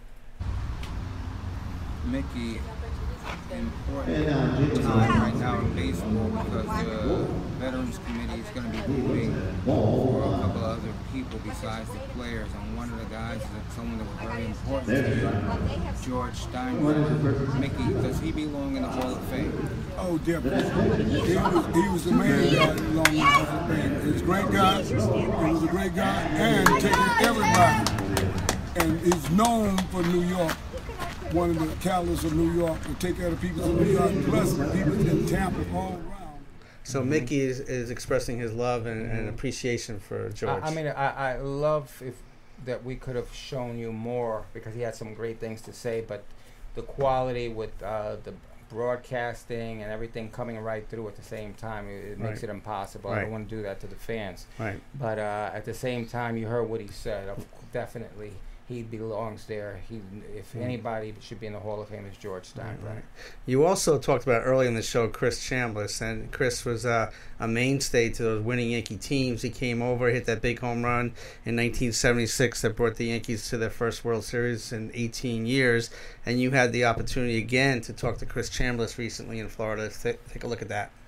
Mickey, important time right now in baseball because the Veterans Committee is going to be voting for a couple of other people besides the players. And one of the guys is someone that was very important to you, George Steinbrenner. Mickey, does he belong in the Hall of Fame? Oh, definitely. He was, he was the man that belonged in the Hall of Fame. He's a great guy. He was a great guy and taking everybody. And he's known for New York. One of the catalysts of New York to take care of the people in New York, plus the people in Tampa all around. So Mickey is, is expressing his love and, and appreciation for George. I, I mean, I, I love if that we could have shown you more because he had some great things to say, but the quality with uh, the broadcasting and everything coming right through at the same time, it, it makes Right. it impossible. I Right. don't want to do that to the fans. Right. But uh, at the same time, you heard what he said. Of, definitely, he belongs there. He, if Mm. anybody should be in the Hall of Fame, it's George Steinbrenner. Right. You also talked about early in the show Chris Chambliss, and Chris was uh, a mainstay to those winning Yankee teams. He came over, hit that big home run in nineteen seventy-six that brought the Yankees to their first World Series in eighteen years, and you had the opportunity again to talk to Chris Chambliss recently in Florida. Let's t- take a look at that.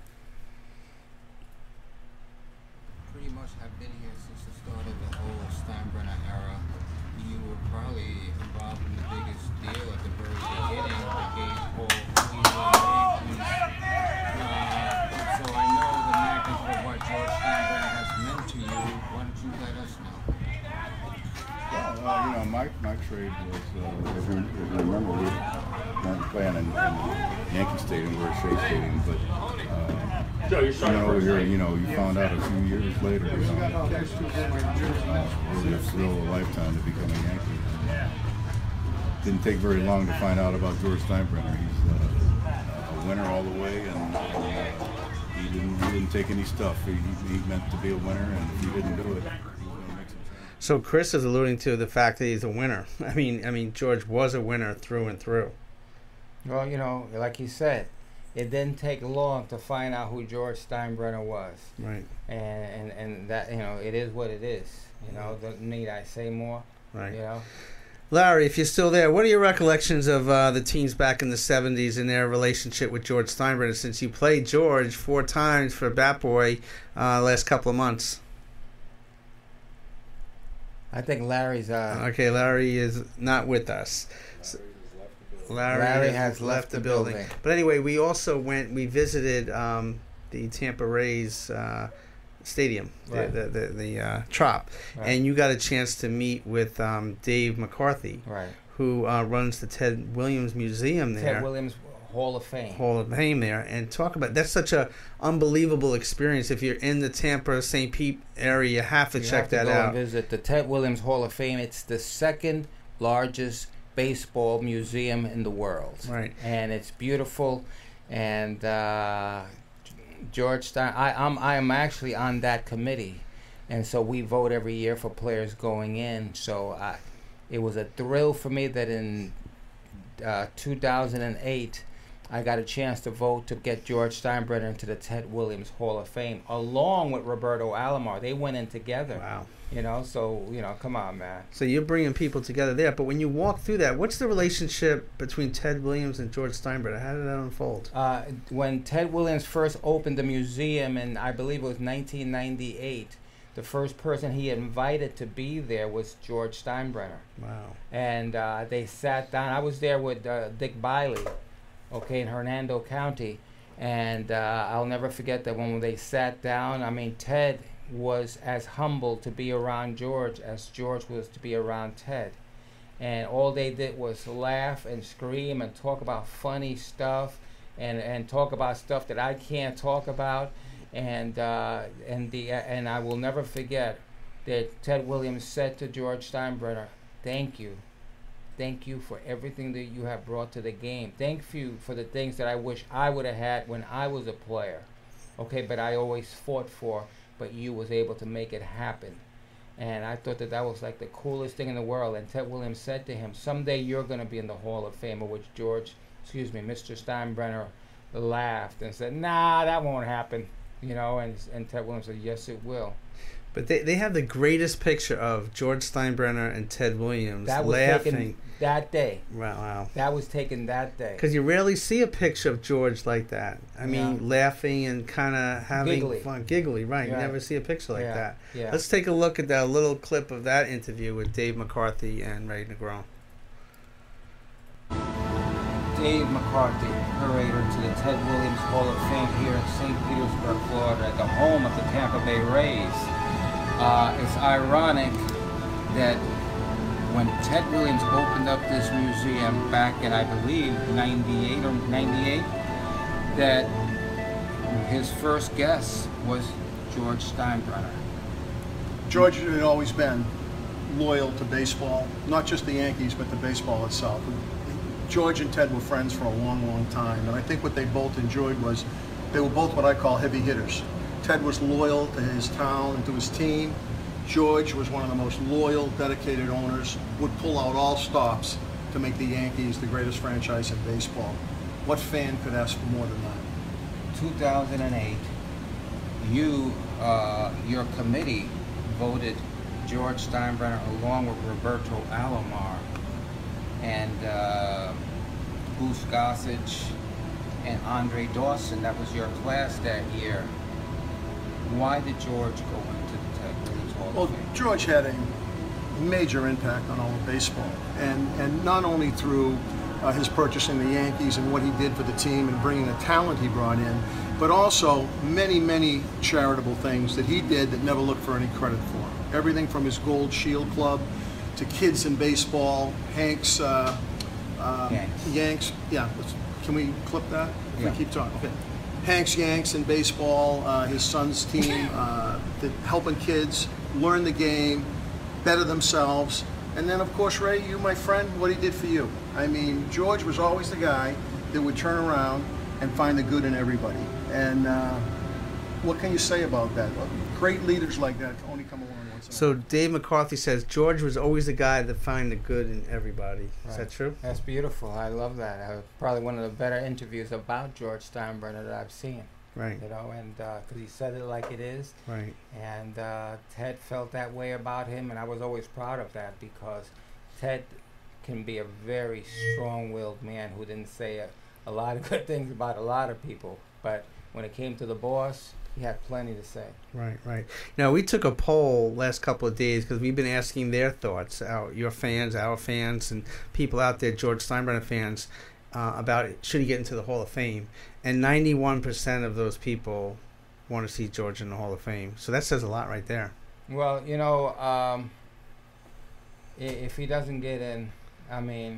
Pretty much have been here since the start of the whole Steinbrenner era. You were probably involved in the biggest deal at the very beginning that gave Paul Cleveland Yankees. Uh, so I know the magnitude of what George Steinbrenner has meant to you. Why don't you let us know? Well, uh, you know, my, my trade was, uh, if, you, if you remember, we weren't playing in, in Yankee Stadium, we were at Shea Stadium, but, uh, you know, you're, you know, you found out a few years later, you know, it was uh, really a thrill of a lifetime to become a Yankee. Didn't take very long to find out about George Steinbrenner. He's uh, a winner all the way, and uh, he didn't, he didn't take any stuff. He, he meant to be a winner, and if he didn't do it, So Chris is alluding to the fact that he's a winner. I mean, I mean George was a winner through and through. Well, you know, like he said, it didn't take long to find out who George Steinbrenner was. Right. And and, and that, you know, it is what it is. You know, don't need I say more. Right. You know. Larry, if you're still there, what are your recollections of uh, the teams back in the seventies and their relationship with George Steinbrenner, since you played George four times for Bat Boy uh, last couple of months? I think Larry's... Uh, okay, Larry is not with us. Larry, Larry has, has left, left the the building. building. But anyway, we also went, we visited um, the Tampa Rays uh, stadium, Right. the, the, the, the uh, Trop, Right. and you got a chance to meet with um, Dave McCarthy, Right. who uh, runs the Ted Williams Museum there. Ted Williams Hall of Fame. Hall of Fame there, and talk about that's such a unbelievable experience. If you're in the Tampa Saint Pete area, you have to you check have to that go out. and visit the Ted Williams Hall of Fame. It's the second largest baseball museum in the world. Right. And it's beautiful. And uh, George Stein, I, I'm I'm actually on that committee, and so we vote every year for players going in. So I, it was a thrill for me that in uh, two thousand eight. I got a chance to vote to get George Steinbrenner into the Ted Williams Hall of Fame, along with Roberto Alomar. They went in together. Wow. You know, so, you know, come on, man. So you're bringing people together there. But when you walk through that, what's the relationship between Ted Williams and George Steinbrenner? How did that unfold? Uh, when Ted Williams first opened the museum in, I believe it was nineteen ninety-eight, the first person he invited to be there was George Steinbrenner. Wow. And uh, they sat down. I was there with uh, Dick Biley, okay, in Hernando County. And uh, I'll never forget that when they sat down, I mean, Ted was as humble to be around George as George was to be around Ted. And all they did was laugh and scream and talk about funny stuff and, and talk about stuff that I can't talk about. And uh, and the uh, and I will never forget that Ted Williams said to George Steinbrenner, "Thank you, thank you for everything that you have brought to the game. Thank you for the things that I wish I would have had when I was a player, okay, but I always fought for, but you was able to make it happen." And I thought that that was like the coolest thing in the world. And Ted Williams said to him, "Someday you're going to be in the Hall of Fame," of which George, excuse me, Mister Steinbrenner laughed and said, "Nah, that won't happen." You know, and and Ted Williams said, "Yes, it will." But they they have the greatest picture of George Steinbrenner and Ted Williams that was laughing. Taken that day. Wow, wow. That was taken that day. Because you rarely see a picture of George like that. I mean, Yeah. laughing and kind of having Giggly. fun. Giggly, right. You Right. never see a picture like Yeah, that. yeah. Let's take a look at that little clip of that interview with Dave McCarthy and Ray Negron. Dave McCarthy, curator to the Ted Williams Hall of Fame here in Saint Petersburg, Florida, at the home of the Tampa Bay Rays. Uh, it's ironic that when Ted Williams opened up this museum back in, I believe, ninety-eight or ninety-eight, that his first guest was George Steinbrenner. George had always been loyal to baseball, not just the Yankees, but the baseball itself. George and Ted were friends for a long, long time, and I think what they both enjoyed was they were both what I call heavy hitters. Ted was loyal to his town and to his team. George was one of the most loyal, dedicated owners, would pull out all stops to make the Yankees the greatest franchise in baseball. What fan could ask for more than that? two thousand eight, you, uh, your committee voted George Steinbrenner along with Roberto Alomar and uh, Goose Gossage and Andre Dawson. That was your class that year. Why did George go into the Ted Williams Hall Well, of Fame? George had a major impact on all of baseball, and, and not only through uh, his purchasing the Yankees and what he did for the team and bringing the talent he brought in, but also many, many charitable things that he did that never looked for any credit for. Everything from his Gold Shield Club to kids in baseball, Hank's uh, uh, Yanks. Yanks. Yeah, let's, can we clip that? If Yeah. we keep talking. Okay. Hank's Yanks in baseball, uh, his son's team, uh, the, helping kids learn the game, better themselves. And then, of course, Ray, you, my friend, what he did for you. I mean, George was always the guy that would turn around and find the good in everybody. And uh, what can you say about that? Well, great leaders like that only come along once in a So Dave McCarthy says George was always the guy that find the good in everybody. Is Right. that true? That's beautiful. I love that. Uh, probably one of the better interviews about George Steinbrenner that I've seen. Right. You know, and because he said it like it is. Right. And uh, Ted felt that way about him, and I was always proud of that because Ted can be a very strong-willed man who didn't say a, a lot of good things about a lot of people, but when it came to the boss, he had plenty to say. Right, right. Now, we took a poll last couple of days because we've been asking their thoughts, our, your fans, our fans, and people out there, George Steinbrenner fans, uh, about it, should he get into the Hall of Fame. And ninety-one percent of those people want to see George in the Hall of Fame. So that says a lot right there. Well, you know, um, i- if he doesn't get in, I mean,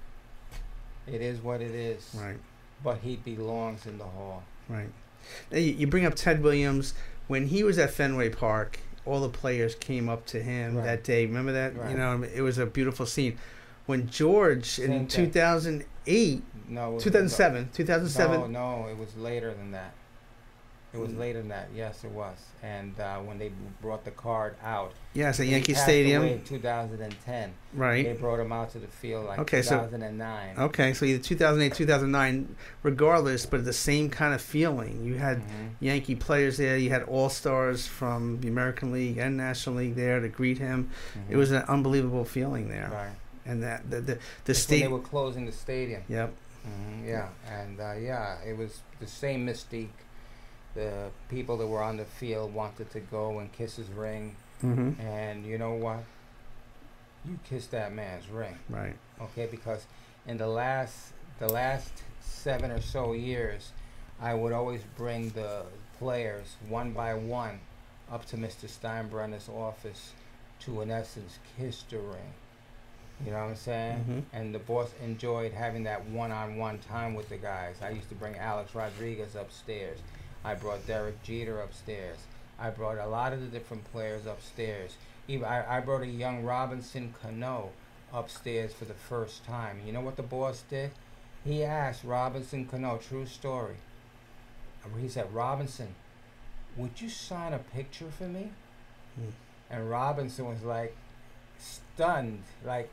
it is what it is. Right. But he belongs in the Hall. Right. Now, you, you bring up Ted Williams. When he was at Fenway Park, all the players came up to him Right. that day. Remember that? Right. You know, it was a beautiful scene. When George, Same in thing. two thousand eight, No, it was- two thousand seven, two thousand seven, No, no, it was later than that. It was later than that. Yes, it was. And uh, when they brought the card out. Yes, at he Yankee passed Stadium. away in two thousand ten. Right. They brought him out to the field like okay, two thousand nine. So, okay, so either two thousand eight, two thousand nine, regardless, but the same kind of feeling. You had mm-hmm. Yankee players there. You had all-stars from the American League and National League there to greet him. Mm-hmm. It was an unbelievable feeling there. Right. And that the the, the stadium. They were closing the stadium. Yep. Mm-hmm, yeah, and uh, yeah, it was the same mystique. The people that were on the field wanted to go and kiss his ring, mm-hmm. and you know what? You kissed that man's ring, right? Okay, because in the last the last seven or so years, I would always bring the players one by one up to Mister Steinbrenner's office to, in essence, kiss the ring. You know what I'm saying? Mm-hmm. And the boss enjoyed having that one-on-one time with the guys. I used to bring Alex Rodriguez upstairs. I brought Derek Jeter upstairs. I brought a lot of the different players upstairs. Even I, I brought a young Robinson Cano upstairs for the first time. You know what the boss did? He asked Robinson Cano, true story. He said, Robinson, would you sign a picture for me? Mm. And Robinson was like, stunned, like,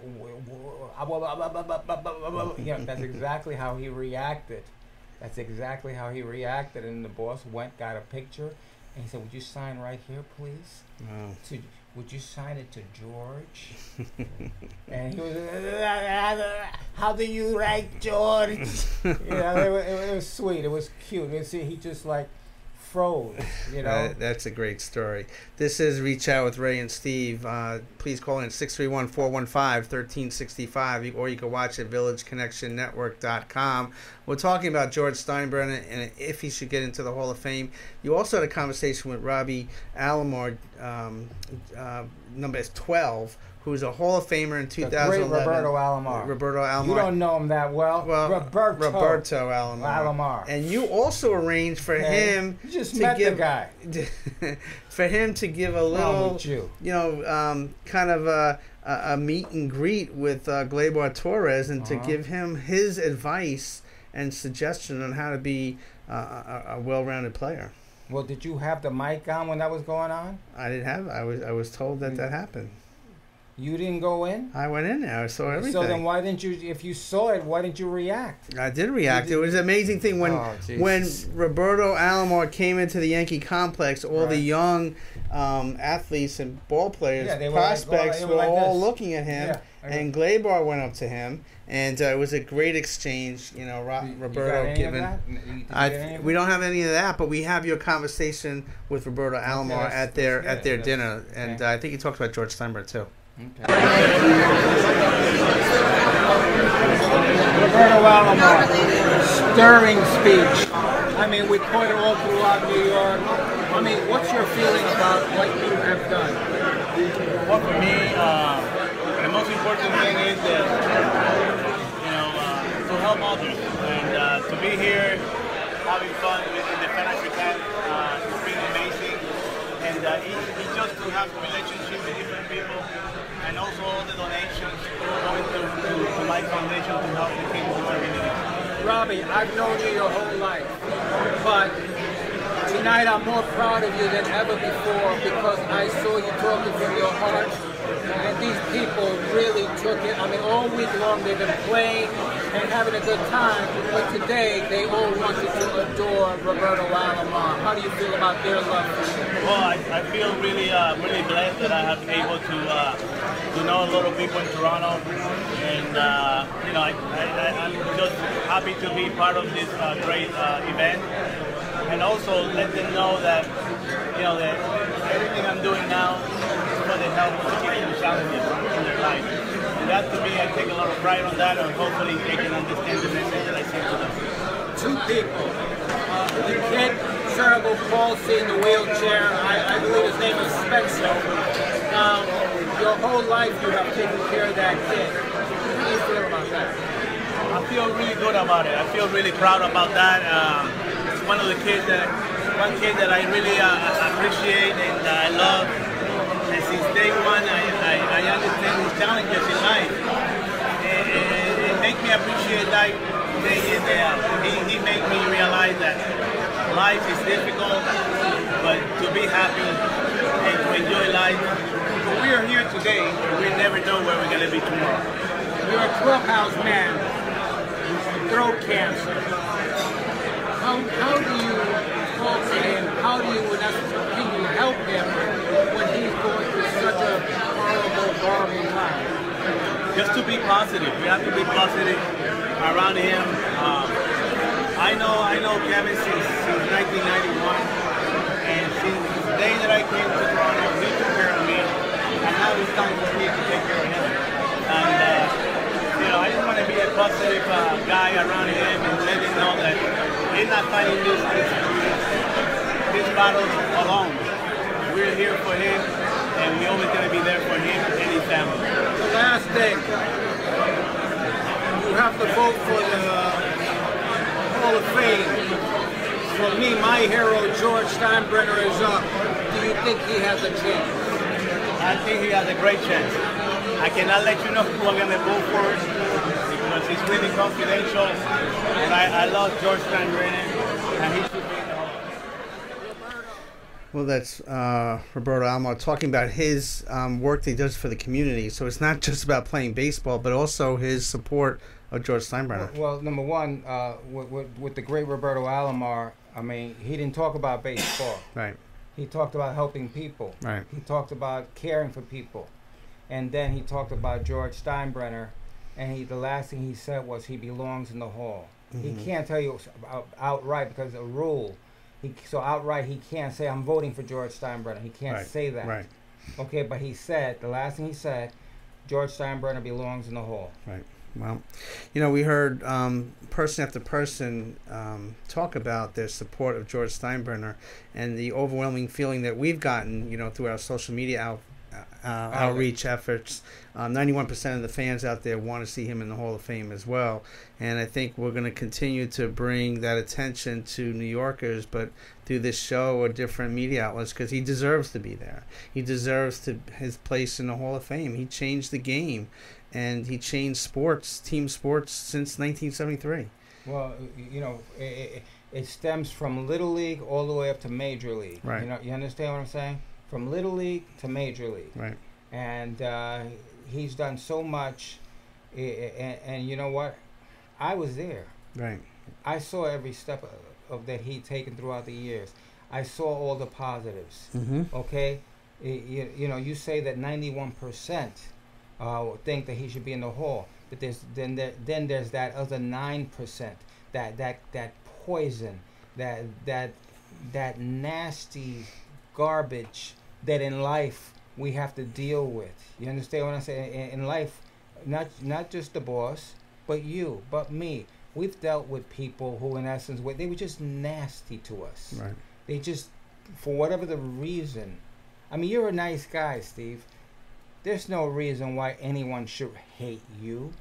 you know, that's exactly how he reacted. That's exactly how he reacted. And the boss went, got a picture, and he said, would you sign right here, please? Wow. To, would you sign it to George? And he was, how do you like George? You know, it, it, it was sweet. It was cute. You see, he just like froze, you know. Uh, that's a great story. This is Reach Out with Ray and Steve. Uh, please call in six three one, four one five, one three six five, or you can watch at village connection network dot com. We're talking about George Steinbrenner and if he should get into the Hall of Fame. You also had a conversation with Robbie Alomar, um, uh, number twelve, who's a Hall of Famer in two thousand eleven. The great Roberto Alomar. Roberto Alomar. You don't know him that well. Well, Roberto, Roberto Alomar. Alomar. And you also arranged for okay. him you just to met give the guy. for him to give a little, you? you know, um, kind of a, a, a meet and greet with uh, Gleyber Torres, and uh-huh. to give him his advice and suggestion on how to be uh, a, a well-rounded player. Well, did you have the mic on when that was going on? I didn't have. I was. I was told that that happened. You didn't go in? I went in there. I saw everything. So then why didn't you, if you saw it, why didn't you react? I did react. It was an amazing thing when oh, when Roberto Alomar came into the Yankee complex, all right. the young um, athletes and ball players, yeah, they prospects were, like, were, like all this. looking at him, yeah, and Gleyber went up to him, and uh, it was a great exchange. You know, Ro- you, Roberto you giving. I th- we don't have any of that, but we have your conversation with Roberto Alomar okay, at their that's at their good. dinner, and okay. uh, I think he talked about George Steinbrenner too. Okay. Roberto Alomar, stirring speech. I mean, we caught it all throughout New York. I mean, what's your feeling about what you have done? Well, for me, uh, the most important thing is that, you know, uh, to help others and uh, to be here, having fun with the fans we can. Uh, it's been amazing, and uh, it, it's just to have relationship with different people. And also all the donations going to, to, to my foundation to help the kids who are in need. Robbie, I've known you your whole life, but tonight I'm more proud of you than ever before because I saw you talking from your heart, and these people really took it. I mean, all week long they've been playing and having a good time, but today they all wanted to adore Roberto Alomar. How do you feel about their love for you? Well, I, I feel really, uh, really blessed that I have been able to uh, to know a lot of people in Toronto, and uh, you know, I, I, I'm just happy to be part of this uh, great uh, event, and also let them know that you know that everything I'm doing now is for the help of the kids with challenges in their life. And that to me, I take a lot of pride on that, and hopefully they can understand the message that I send to them. Two people, uh, the kid, cerebral palsy in the wheelchair, I, I believe his name is Spencer. Um, your whole life you have taken care of that kid. How do you feel about that? I feel really good about it. I feel really proud about that. Um, it's one of the kids that, one kid that I really uh, appreciate and uh, I love. And since day one, I, I, I understand his challenges in life. And it, it makes me appreciate life day in, day out. He, he made me realize that life is difficult, but to be happy and to enjoy life. But we are here today, and we never know where we're going to be tomorrow. You're a clubhouse man with throat cancer. How, how do you talk to him? How do you, can you help him when he's going through such a horrible, horrible time? Just to be positive. We have to be positive around him. Um, I know I know Kevin since, since nineteen ninety-one, and since the day that I came to Toronto, he took care of me, and now it's time for me to take care of him. And uh, you know, I just want to be a positive uh, guy around him and let him know that he's not fighting this this, this battle alone. We're here for him, and we're always going to be there for him and his family. The last thing, you have to vote for the Hall of Fame. For me, my hero, George Steinbrenner, is up. Do you think he has a chance? I think he has a great chance. I cannot let you know who I'm going to vote for because it's really confidential. And I, I love George Steinbrenner, and he should be in the Hall of Fame. Well, that's uh, Roberto Alomar talking about his um, work that he does for the community. So it's not just about playing baseball, but also his support of George Steinbrenner. Well, well number one, uh, with, with, with the great Roberto Alomar, I mean, he didn't talk about baseball. Right. He talked about helping people. Right. He talked about caring for people. And then he talked about George Steinbrenner, and he the last thing he said was he belongs in the Hall. Mm-hmm. He can't tell you out, outright because of the rule. He, so outright he can't say, I'm voting for George Steinbrenner. He can't right. say that. Right. Okay, but he said, the last thing he said, George Steinbrenner belongs in the Hall. Right. Well, you know, we heard um, person after person um, talk about their support of George Steinbrenner and the overwhelming feeling that we've gotten, you know, through our social media out, uh, outreach efforts. Um, ninety-one percent of the fans out there want to see him in the Hall of Fame as well. And I think we're going to continue to bring that attention to New Yorkers, but through this show or different media outlets, because he deserves to be there. He deserves to his place in the Hall of Fame. He changed the game. And he changed sports, team sports, since nineteen seventy-three. Well, you know, it, it stems from Little League all the way up to Major League. Right. You know, you understand what I'm saying? From Little League to Major League. Right. And uh, he's done so much. And, and you know what? I was there. Right. I saw every step of, of that he'd taken throughout the years. I saw all the positives. Mm-hmm. Okay? You, you know, you say that ninety-one percent Uh, think that he should be in the Hall, but there's then there, then there's that other nine percent, that that that poison, that that that nasty garbage that in life we have to deal with. You understand what I'm saying? In, in life, not not just the boss, but you, but me. We've dealt with people who, in essence, they were just nasty to us. Right. They just, for whatever the reason. I mean, you're a nice guy, Steve. There's no reason why anyone should hate you,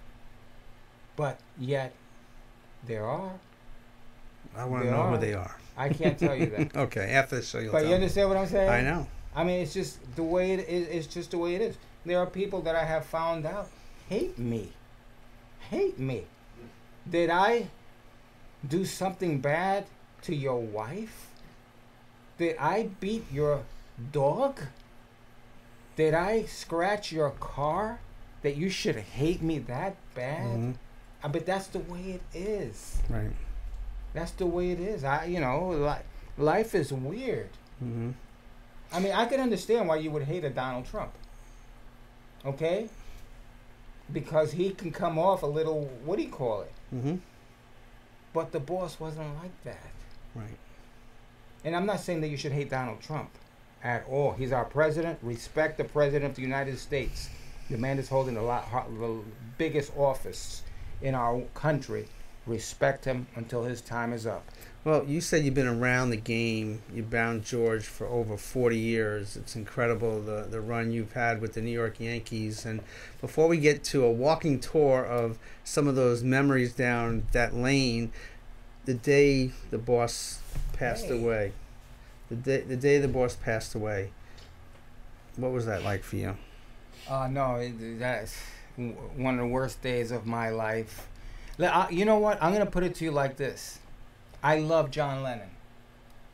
but yet there are. I want to know are. who they are. I can't tell you that. Okay, after the show you'll But tell you me. understand what I'm saying? I know. I mean, it's just the way it is. It's just the way it is. There are people that I have found out hate me. Hate me. Did I do something bad to your wife? Did I beat your dog? Did I scratch your car that you should hate me that bad? Mm-hmm. Uh, but that's the way it is. Right. That's the way it is. I, you know, li- life is weird. Mm-hmm. I mean, I can understand why you would hate a Donald Trump. Okay? Because he can come off a little, what do you call it? Mm-hmm. But the boss wasn't like that. Right. And I'm not saying that you should hate Donald Trump at all. He's our president. Respect the president of the United States. The man is holding the, lot, the biggest office in our country. Respect him until his time is up. Well, you said you've been around the game. You've bound George for over forty years. It's incredible the, the run you've had with the New York Yankees. And before we get to a walking tour of some of those memories down that lane, the day the boss passed Hey. away, the day the day the boss passed away, what was that like for you? Uh, no, it, that's w- one of the worst days of my life. Le- I, you know what? I'm going to put it to you like this. I love John Lennon.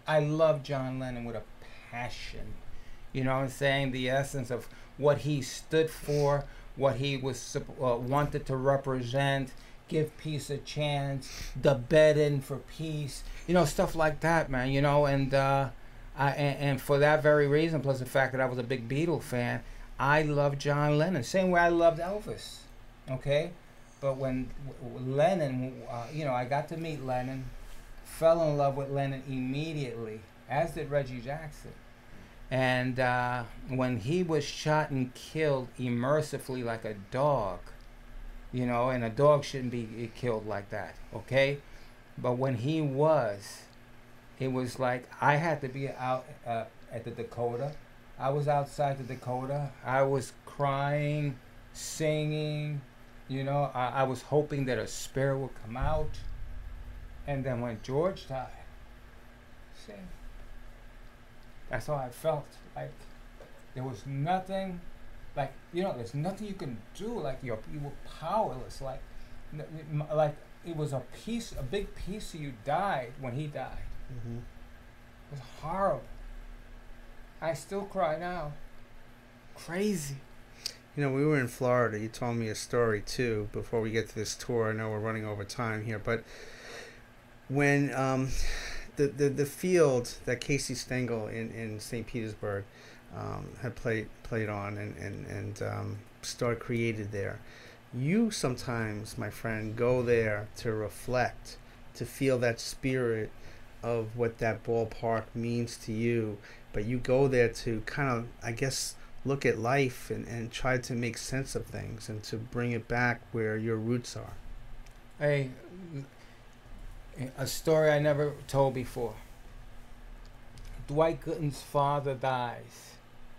I love John Lennon with a passion. You know what I'm saying? The essence of what he stood for, what he was uh, wanted to represent, give peace a chance, the bed in for peace, you know, stuff like that, man. You know, and uh, I and, and for that very reason, plus the fact that I was a big Beatle fan, I love John Lennon. Same way I loved Elvis. Okay, but when w- Lennon, uh, you know, I got to meet Lennon, fell in love with Lennon immediately, as did Reggie Jackson. And uh, when he was shot and killed immersively like a dog, you know, and a dog shouldn't be killed like that, okay? But when he was, it was like I had to be out uh, at the Dakota. I was outside the Dakota. I was crying, singing, you know. I, I was hoping that a spirit would come out. And then when George died, see, that's how I felt. Like there was nothing, like you know, there's nothing you can do. Like you're you were powerless. Like, n- like it was a piece, a big piece of you died when he died. Mm-hmm. It was horrible. I still cry now. Crazy. You know, we were in Florida. You told me a story too. Before we get to this tour, I know we're running over time here, but when um. The, the the field that Casey Stengel in, in Saint Petersburg um, had played played on and and and um, started created there, you sometimes, my friend, go there to reflect, to feel that spirit of what that ballpark means to you. But you go there to kind of, I guess, look at life and, and try to make sense of things and to bring it back where your roots are. Hey. A story I never told before. Dwight Gooden's father dies.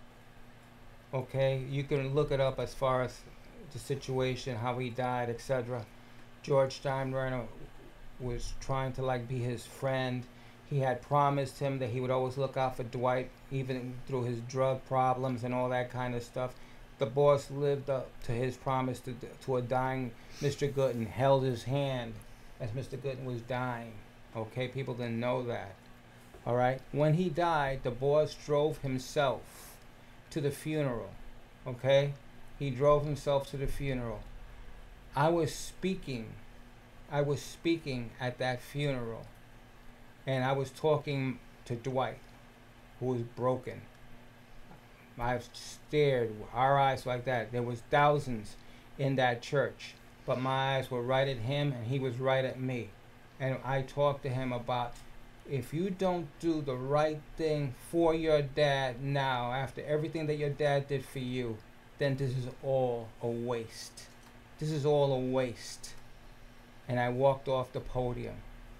Okay, you can look it up as far as the situation, how he died, et cetera. George Steinbrenner was trying to like be his friend. He had promised him that he would always look out for Dwight, even through his drug problems and all that kind of stuff. The boss lived up to his promise to to a dying Mister Gooden, held his hand as Mister Gooden was dying. Okay, people didn't know that. All right, when he died, the boss drove himself to the funeral. Okay, he drove himself to the funeral. I was speaking, I was speaking at that funeral, and I was talking to Dwight, who was broken. I stared, our eyes like that. There was thousands in that church. But my eyes were right at him, and he was right at me. And I talked to him about, if you don't do the right thing for your dad now, after everything that your dad did for you, then this is all a waste. This is all a waste. And I walked off the podium.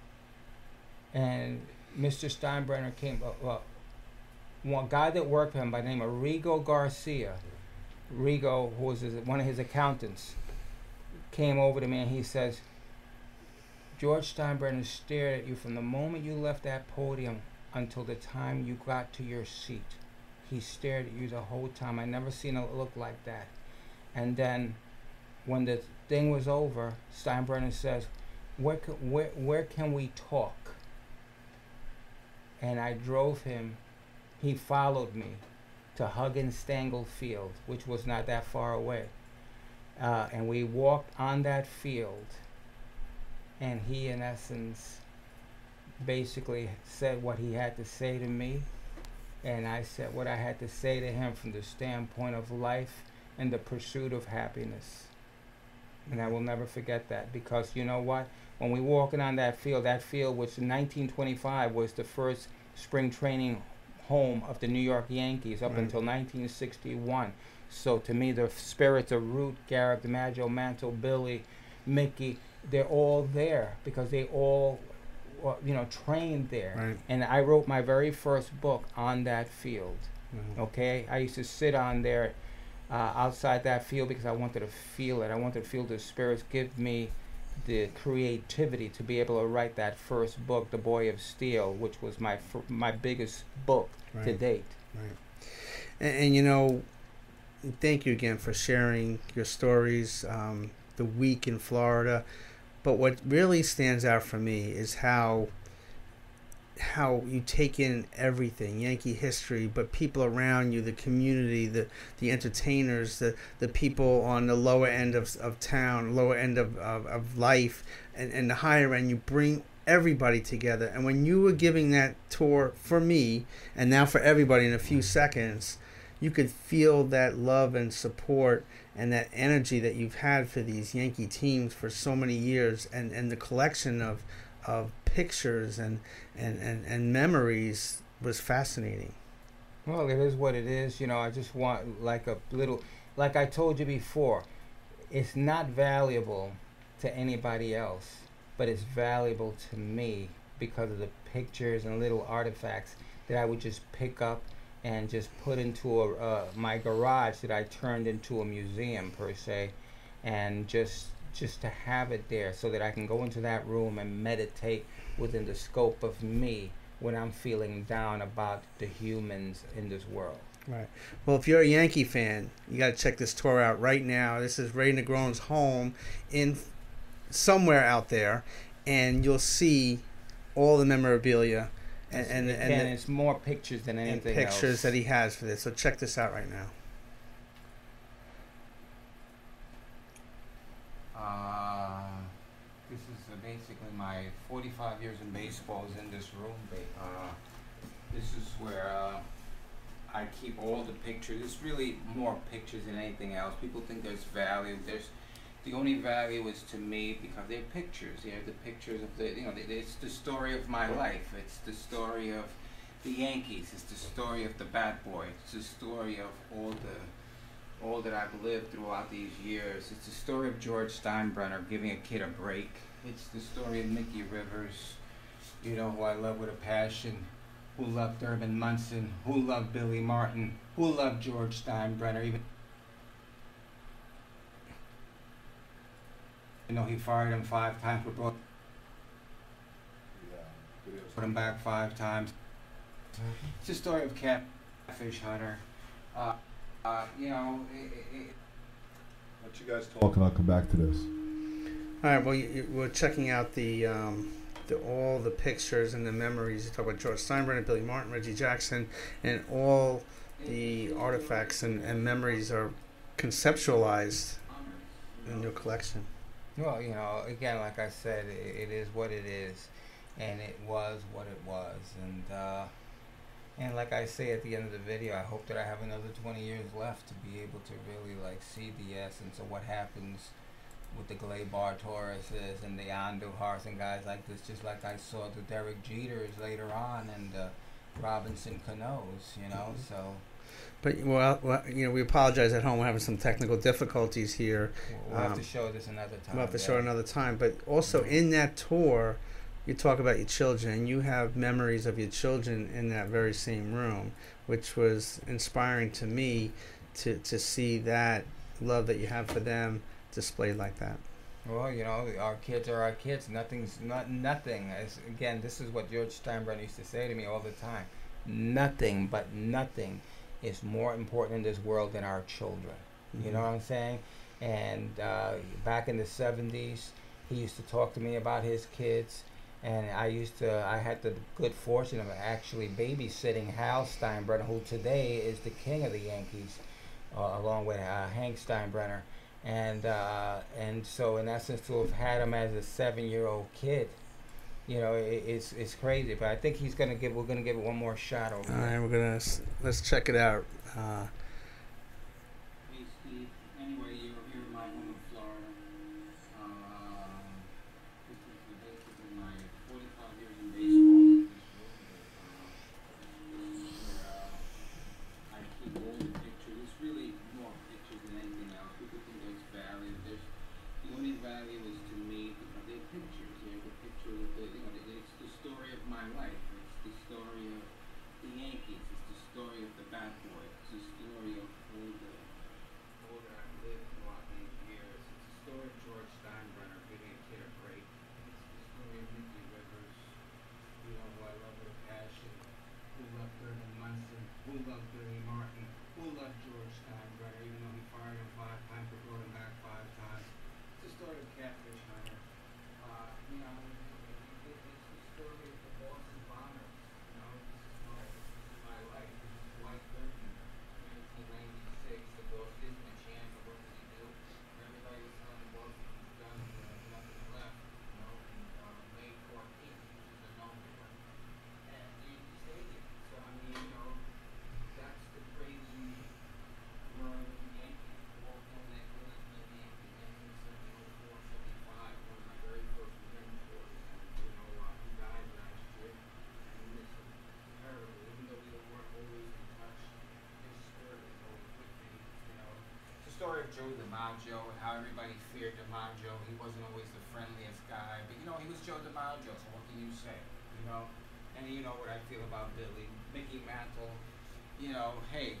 And Mister Steinbrenner came, uh, uh, one guy that worked for him by the name of Rigo Garcia, Rigo, who was his, one of his accountants, came over to me and he says, George Steinbrenner stared at you from the moment you left that podium until the time you got to your seat. He stared at you the whole time. I never seen a look like that. And then when the thing was over, Steinbrenner says, where, can, where, where can we talk? And I drove him, he followed me to Huggins Stengel Field, which was not that far away. Uh, and we walked on that field, and he, in essence, basically said what he had to say to me, and I said what I had to say to him from the standpoint of life and the pursuit of happiness. And I will never forget that, because you know what? When we walking on that field, that field, which in nineteen twenty-five was the first spring training home of the New York Yankees up Right. until nineteen sixty-one. So to me, the spirits of Root, Garrett, DiMaggio, Mantle, Billy, Mickey, they're all there because they all, uh, you know, trained there. Right. And I wrote my very first book on that field. Mhm. Okay, I used to sit on there uh, outside that field because I wanted to feel it. I wanted to feel the spirits give me the creativity to be able to write that first book, The Boy of Steel, which was my fir- my biggest book Right. to date. Right. And, and you know, thank you again for sharing your stories, um, the week in Florida. But what really stands out for me is how how you take in everything, Yankee history, but people around you, the community, the the entertainers, the the people on the lower end of of town, lower end of of, of life, and, and the higher end. You bring everybody together. And when you were giving that tour for me, and now for everybody in a few seconds, you could feel that love and support and that energy that you've had for these Yankee teams for so many years, and, and the collection of of pictures and, and, and, and memories was fascinating. Well, it is what it is. You know, I just want like a little, like I told you before, it's not valuable to anybody else, but it's valuable to me because of the pictures and little artifacts that I would just pick up and just put into a, uh, my garage that I turned into a museum per se, and just just to have it there so that I can go into that room and meditate within the scope of me when I'm feeling down about the humans in this world. Right. Well, if you're a Yankee fan, you got to check this tour out right now. This is Ray Negron's home in somewhere out there, and you'll see all the memorabilia. And, and, and, and the, it's more pictures than anything and pictures else. that he has for this. So check this out right now. Uh, this is uh, basically my forty-five years in baseball is in this room. Uh, this is where uh, I keep all the pictures. It's really more pictures than anything else. People think there's value. There's the only value is to me because they're pictures. They're the pictures of the, you know, it's the story of my life. It's the story of the Yankees. It's the story of the Bat Boy. It's the story of all the, all that I've lived throughout these years. It's the story of George Steinbrenner giving a kid a break. It's the story of Mickey Rivers, you know, who I love with a passion, who loved Thurman Munson, who loved Billy Martin, who loved George Steinbrenner, even. You know, he fired him five times, but brought put him back five times. It's a story of Catfish Hunter. Uh, uh, you know, it, it, Let you guys talk, and I'll come back to this. All right. Well, you, you, we're checking out the, um, the all the pictures and the memories. You talk about George Steinbrenner, Billy Martin, Reggie Jackson, and all the artifacts and, and memories are conceptualized in your collection. Well, you know, again, like I said, it, it is what it is, and it was what it was, and uh, and like I say at the end of the video, I hope that I have another twenty years left to be able to really like see the essence of what happens with the Gleyber Torreses and the Andujars and guys like this, just like I saw the Derek Jeters later on and uh, Robinson Canoes, you know, so. But well, well, you know, we apologize at home. We're having some technical difficulties here. We'll have um, to show this another time. We'll have to yeah. show it another time. But also in that tour, you talk about your children, and you have memories of your children in that very same room, which was inspiring to me to to see that love that you have for them displayed like that. Well, you know, our kids are our kids. Nothing's not nothing. As again, this is what George Steinbrenner used to say to me all the time. Nothing, but nothing is more important in this world than our children. Mm-hmm. You know what I'm saying? And uh, back in the seventies, he used to talk to me about his kids, and I used to. I had the good fortune of actually babysitting Hal Steinbrenner, who today is the king of the Yankees, uh, along with uh, Hank Steinbrenner, and uh, and so in essence, to have had him as a seven-year-old kid. You know, it, it's it's crazy, but I think he's gonna give. We're gonna give it one more shot over. All right, we're gonna let's check it out. Uh, hey Steve, anyway, you're here in my home in Florida. Um, this is basically my forty-five years in baseball. This is where uh, I keep all the pictures. It's really more pictures than anything else. People think there's value. There's the only value is to me because they're pictures. They're the picture of the, you know, it's the story of my life. It's the story of the Yankees. It's the story of the Bat Boy. It's the story of all the, all that I've lived throughout these years. It's the story of George Steinbrenner giving a kid a break. It's the story of Mickey Rivers, you know, who I love with a passion, who loved Thurman Munson, who loved Billy Martin, who loved George Steinbrenner, even though he fired him five times but brought him back five times. It's the story of Catfish Hunter. Uh, you know, it, it, it's the story of the Boston Bombers. DiMaggio and how everybody feared DiMaggio. He wasn't always the friendliest guy, but you know, he was Joe DiMaggio, so what can you say, you know? And you know what I feel about Billy. Mickey Mantle, you know, hey,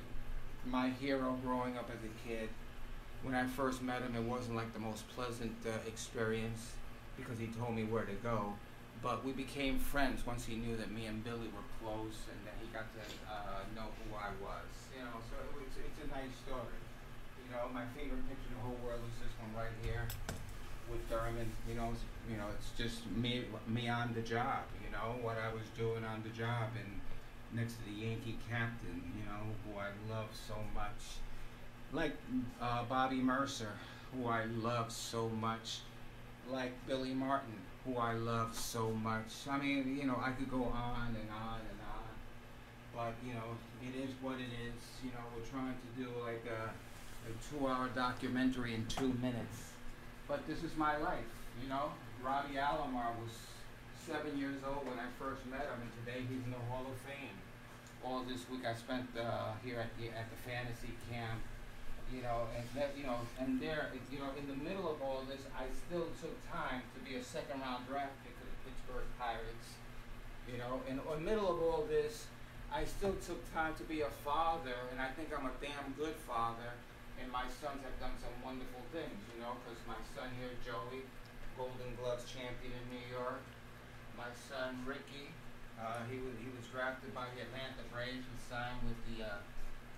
my hero growing up as a kid. When I first met him, it wasn't like the most pleasant uh, experience because he told me where to go. But we became friends once he knew that me and Billy were close, and that he got to uh, know who I was. You know, so it was, it's a nice story. You know, my favorite picture in the whole world is this one right here with Thurman. You know, it's, you know, it's just me, me on the job. You know, what I was doing on the job, and next to the Yankee captain. You know, who I love so much. Like uh, Bobby Mercer, who I love so much. Like Billy Martin, who I love so much. I mean, you know, I could go on and on and on, but you know, it is what it is. You know, we're trying to do like a, a two-hour documentary in two minutes, but this is my life. You know, Robbie Alomar was seven years old when I first met him, and today he's in the Hall of Fame. All this week I spent uh, here at the at the fantasy camp. You know, and that, you know, and there, you know, in the middle of all this, I still took time to be a second-round draft pick of the Pittsburgh Pirates. You know, in the middle of all this, I still took time to be a father, and I think I'm a damn good father. And my sons have done some wonderful things, you know, because my son here, Joey, Golden Gloves champion in New York. My son Ricky, uh, he was he was drafted by the Atlanta Braves and signed with the uh,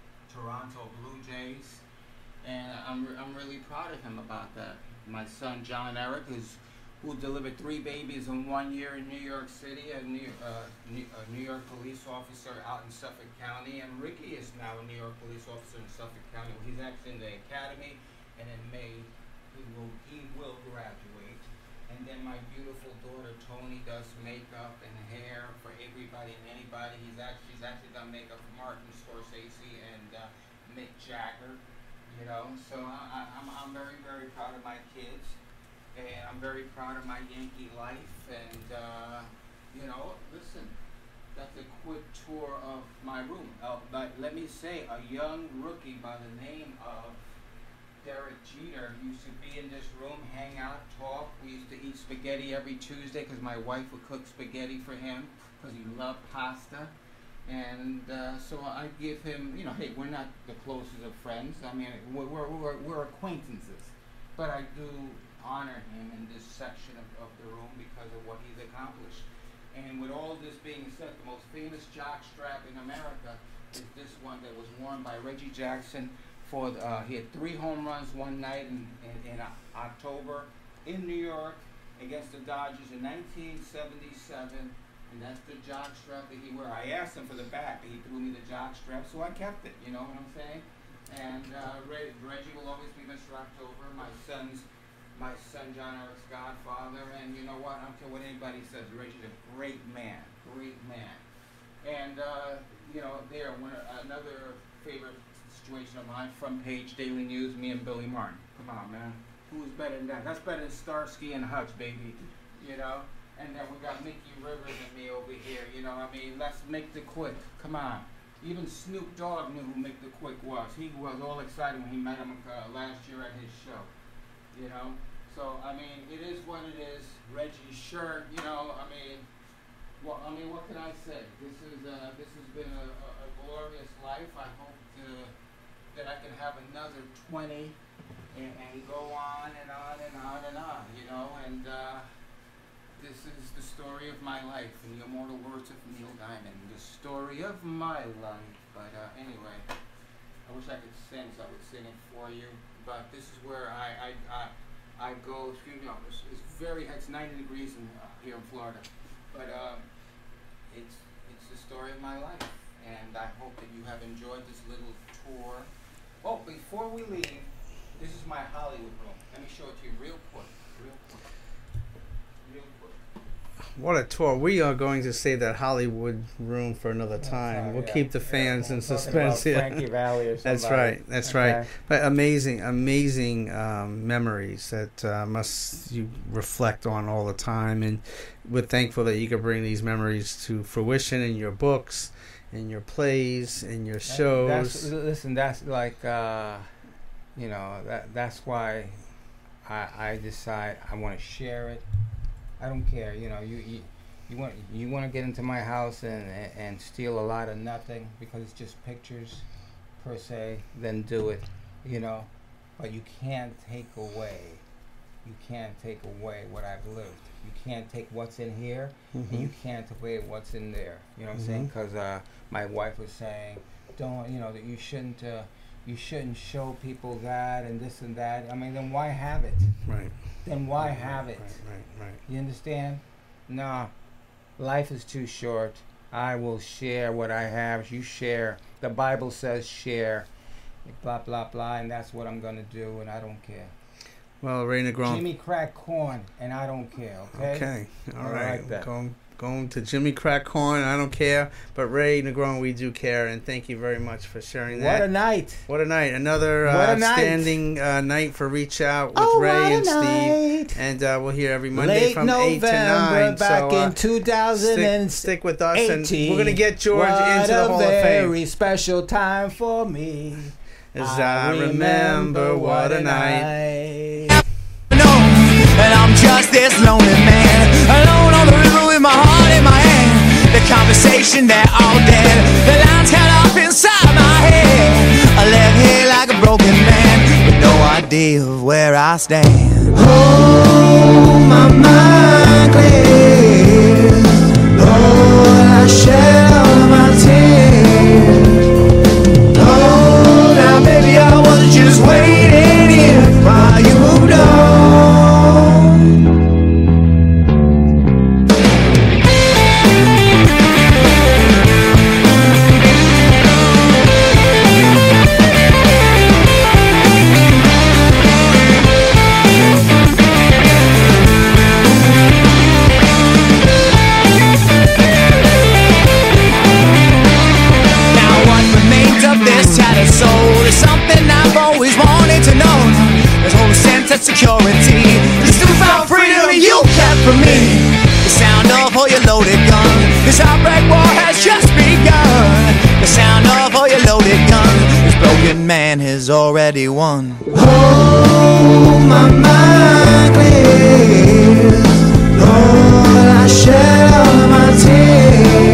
Toronto Blue Jays. And I'm, re I'm really proud of him about that. My son John Eric, who's, who delivered three babies in one year in New York City, a New, uh, New, a New York police officer out in Suffolk County. And Ricky is now a New York police officer in Suffolk County. He's actually in the academy, and in May he will, he will graduate. And then my beautiful daughter Tony does makeup and hair for everybody and anybody. He's actually, she's actually done makeup for Martin Scorsese and uh, Mick Jagger. You know, so I, I'm, I'm very, very proud of my kids, and I'm very proud of my Yankee life, and, uh, you know, listen, that's a quick tour of my room. Uh, but let me say, a young rookie by the name of Derek Jeter used to be in this room, hang out, talk. We used to eat spaghetti every Tuesday because my wife would cook spaghetti for him because he loved pasta. And uh, so I give him, you know, hey, we're not the closest of friends. I mean, we're, we're, we're, we're acquaintances. But I do honor him in this section of, of the room because of what he's accomplished. And with all this being said, the most famous jock strap in America is this one that was worn by Reggie Jackson. For the, uh, he had three home runs one night in, in, in October in New York against the Dodgers in nineteen seventy-seven. And that's the jock strap that he wore. I asked him for the bat, but he threw me the jock strap, so I kept it, you know what I'm saying? And uh, Reg Reggie will always be Mister October, my son's, my son John Eric's godfather, and you know what, I don't care what anybody says, Reggie's a great man, great man. And, uh, you know, there, when, uh, another favorite situation of mine, front page Daily News, me and Billy Martin. Come on, man. Who's better than that? That's better than Starsky and Hutch, baby, you know? And then we got Mickey Rivers and me over here, you know, I mean, let's make the quick, come on. Even Snoop Dogg knew who Mick the Quick was. He was all excited when he met him uh, last year at his show, you know. So, I mean, it is what it is. Reggie's shirt, you know, I mean, well, I mean, what can I say? This is, uh, this has been a, a, a glorious life. I hope to, that I can have another twenty and, and go on and on and on and on, you know, and, uh, this is the story of my life, in the immortal words of Neil Diamond. The story of my life. But uh, anyway, I wish I could sing, so I would sing it for you. But this is where I I, I, I go. Excuse me, it's, it's very. It's ninety degrees in, uh, here in Florida, but uh, it's it's the story of my life, and I hope that you have enjoyed this little tour. Oh, before we leave, this is my Hollywood room. Let me show it to you real quick. Real quick. Real quick. What a tour. We are going to save that Hollywood room for another time. time, we'll yeah. keep the fans Yeah, in we're talking suspense about here. Frankie Valli or That's somebody. right. That's Okay. right. But amazing, amazing um, memories that uh, must you reflect on all the time. And we're thankful that you can bring these memories to fruition in your books, in your plays, in your shows. That's, listen, that's like... Uh, You know, that that's why I I decide I want to share it. I don't care. You know, you you, you want you want to get into my house and, and and steal a lot of nothing because it's just pictures per se, then do it. You know, but you can't take away. You can't take away what I've lived. You can't take what's in here, Mhm. and you can't take away what's in there. You know what I'm saying? Mhm. Because uh, my wife was saying, don't, you know, that you shouldn't, uh, you shouldn't show people that and this and that. I mean, then why have it? Right. Then why Right, have right, it? Right, right. You understand? Nah, life is too short. I will share what I have. You share. The Bible says share. Blah, blah, blah, and that's what I'm going to do, and I don't care. Well, Ray Negron. Jimmy crack corn, and I don't care, okay? Okay, all I right. like that. Going, going to Jimmy Crack Corn. I don't care, but Ray Negron, we do care, and thank you very much for sharing that. What a night! What a night! Another uh, What a night. outstanding uh, night for Reach Out with Oh, Ray what a and Steve, night. and uh, we'll hear every Monday Late from November, eight to nine. back so, uh, in two thousand eighteen. stick, stick with us, and we're gonna get George what into the Hall of a Fame. very special time for me. As I, remember what a night. And I'm just this lonely man, alone on the river with my heart in my hand. The conversation that all dead, the lines cut off inside my head. I left here like a broken man, with no idea of where I stand. Oh, my mind clear. Lord, I shed all my tears. Oh, now baby, I was just waiting here while you moved on. Security, this newfound freedom you kept from me. The sound of all your loaded gun. This outbreak war has just begun. The sound of all your loaded gun. This broken man has already won. Oh, my mind clear. Lord, I shed all my tears.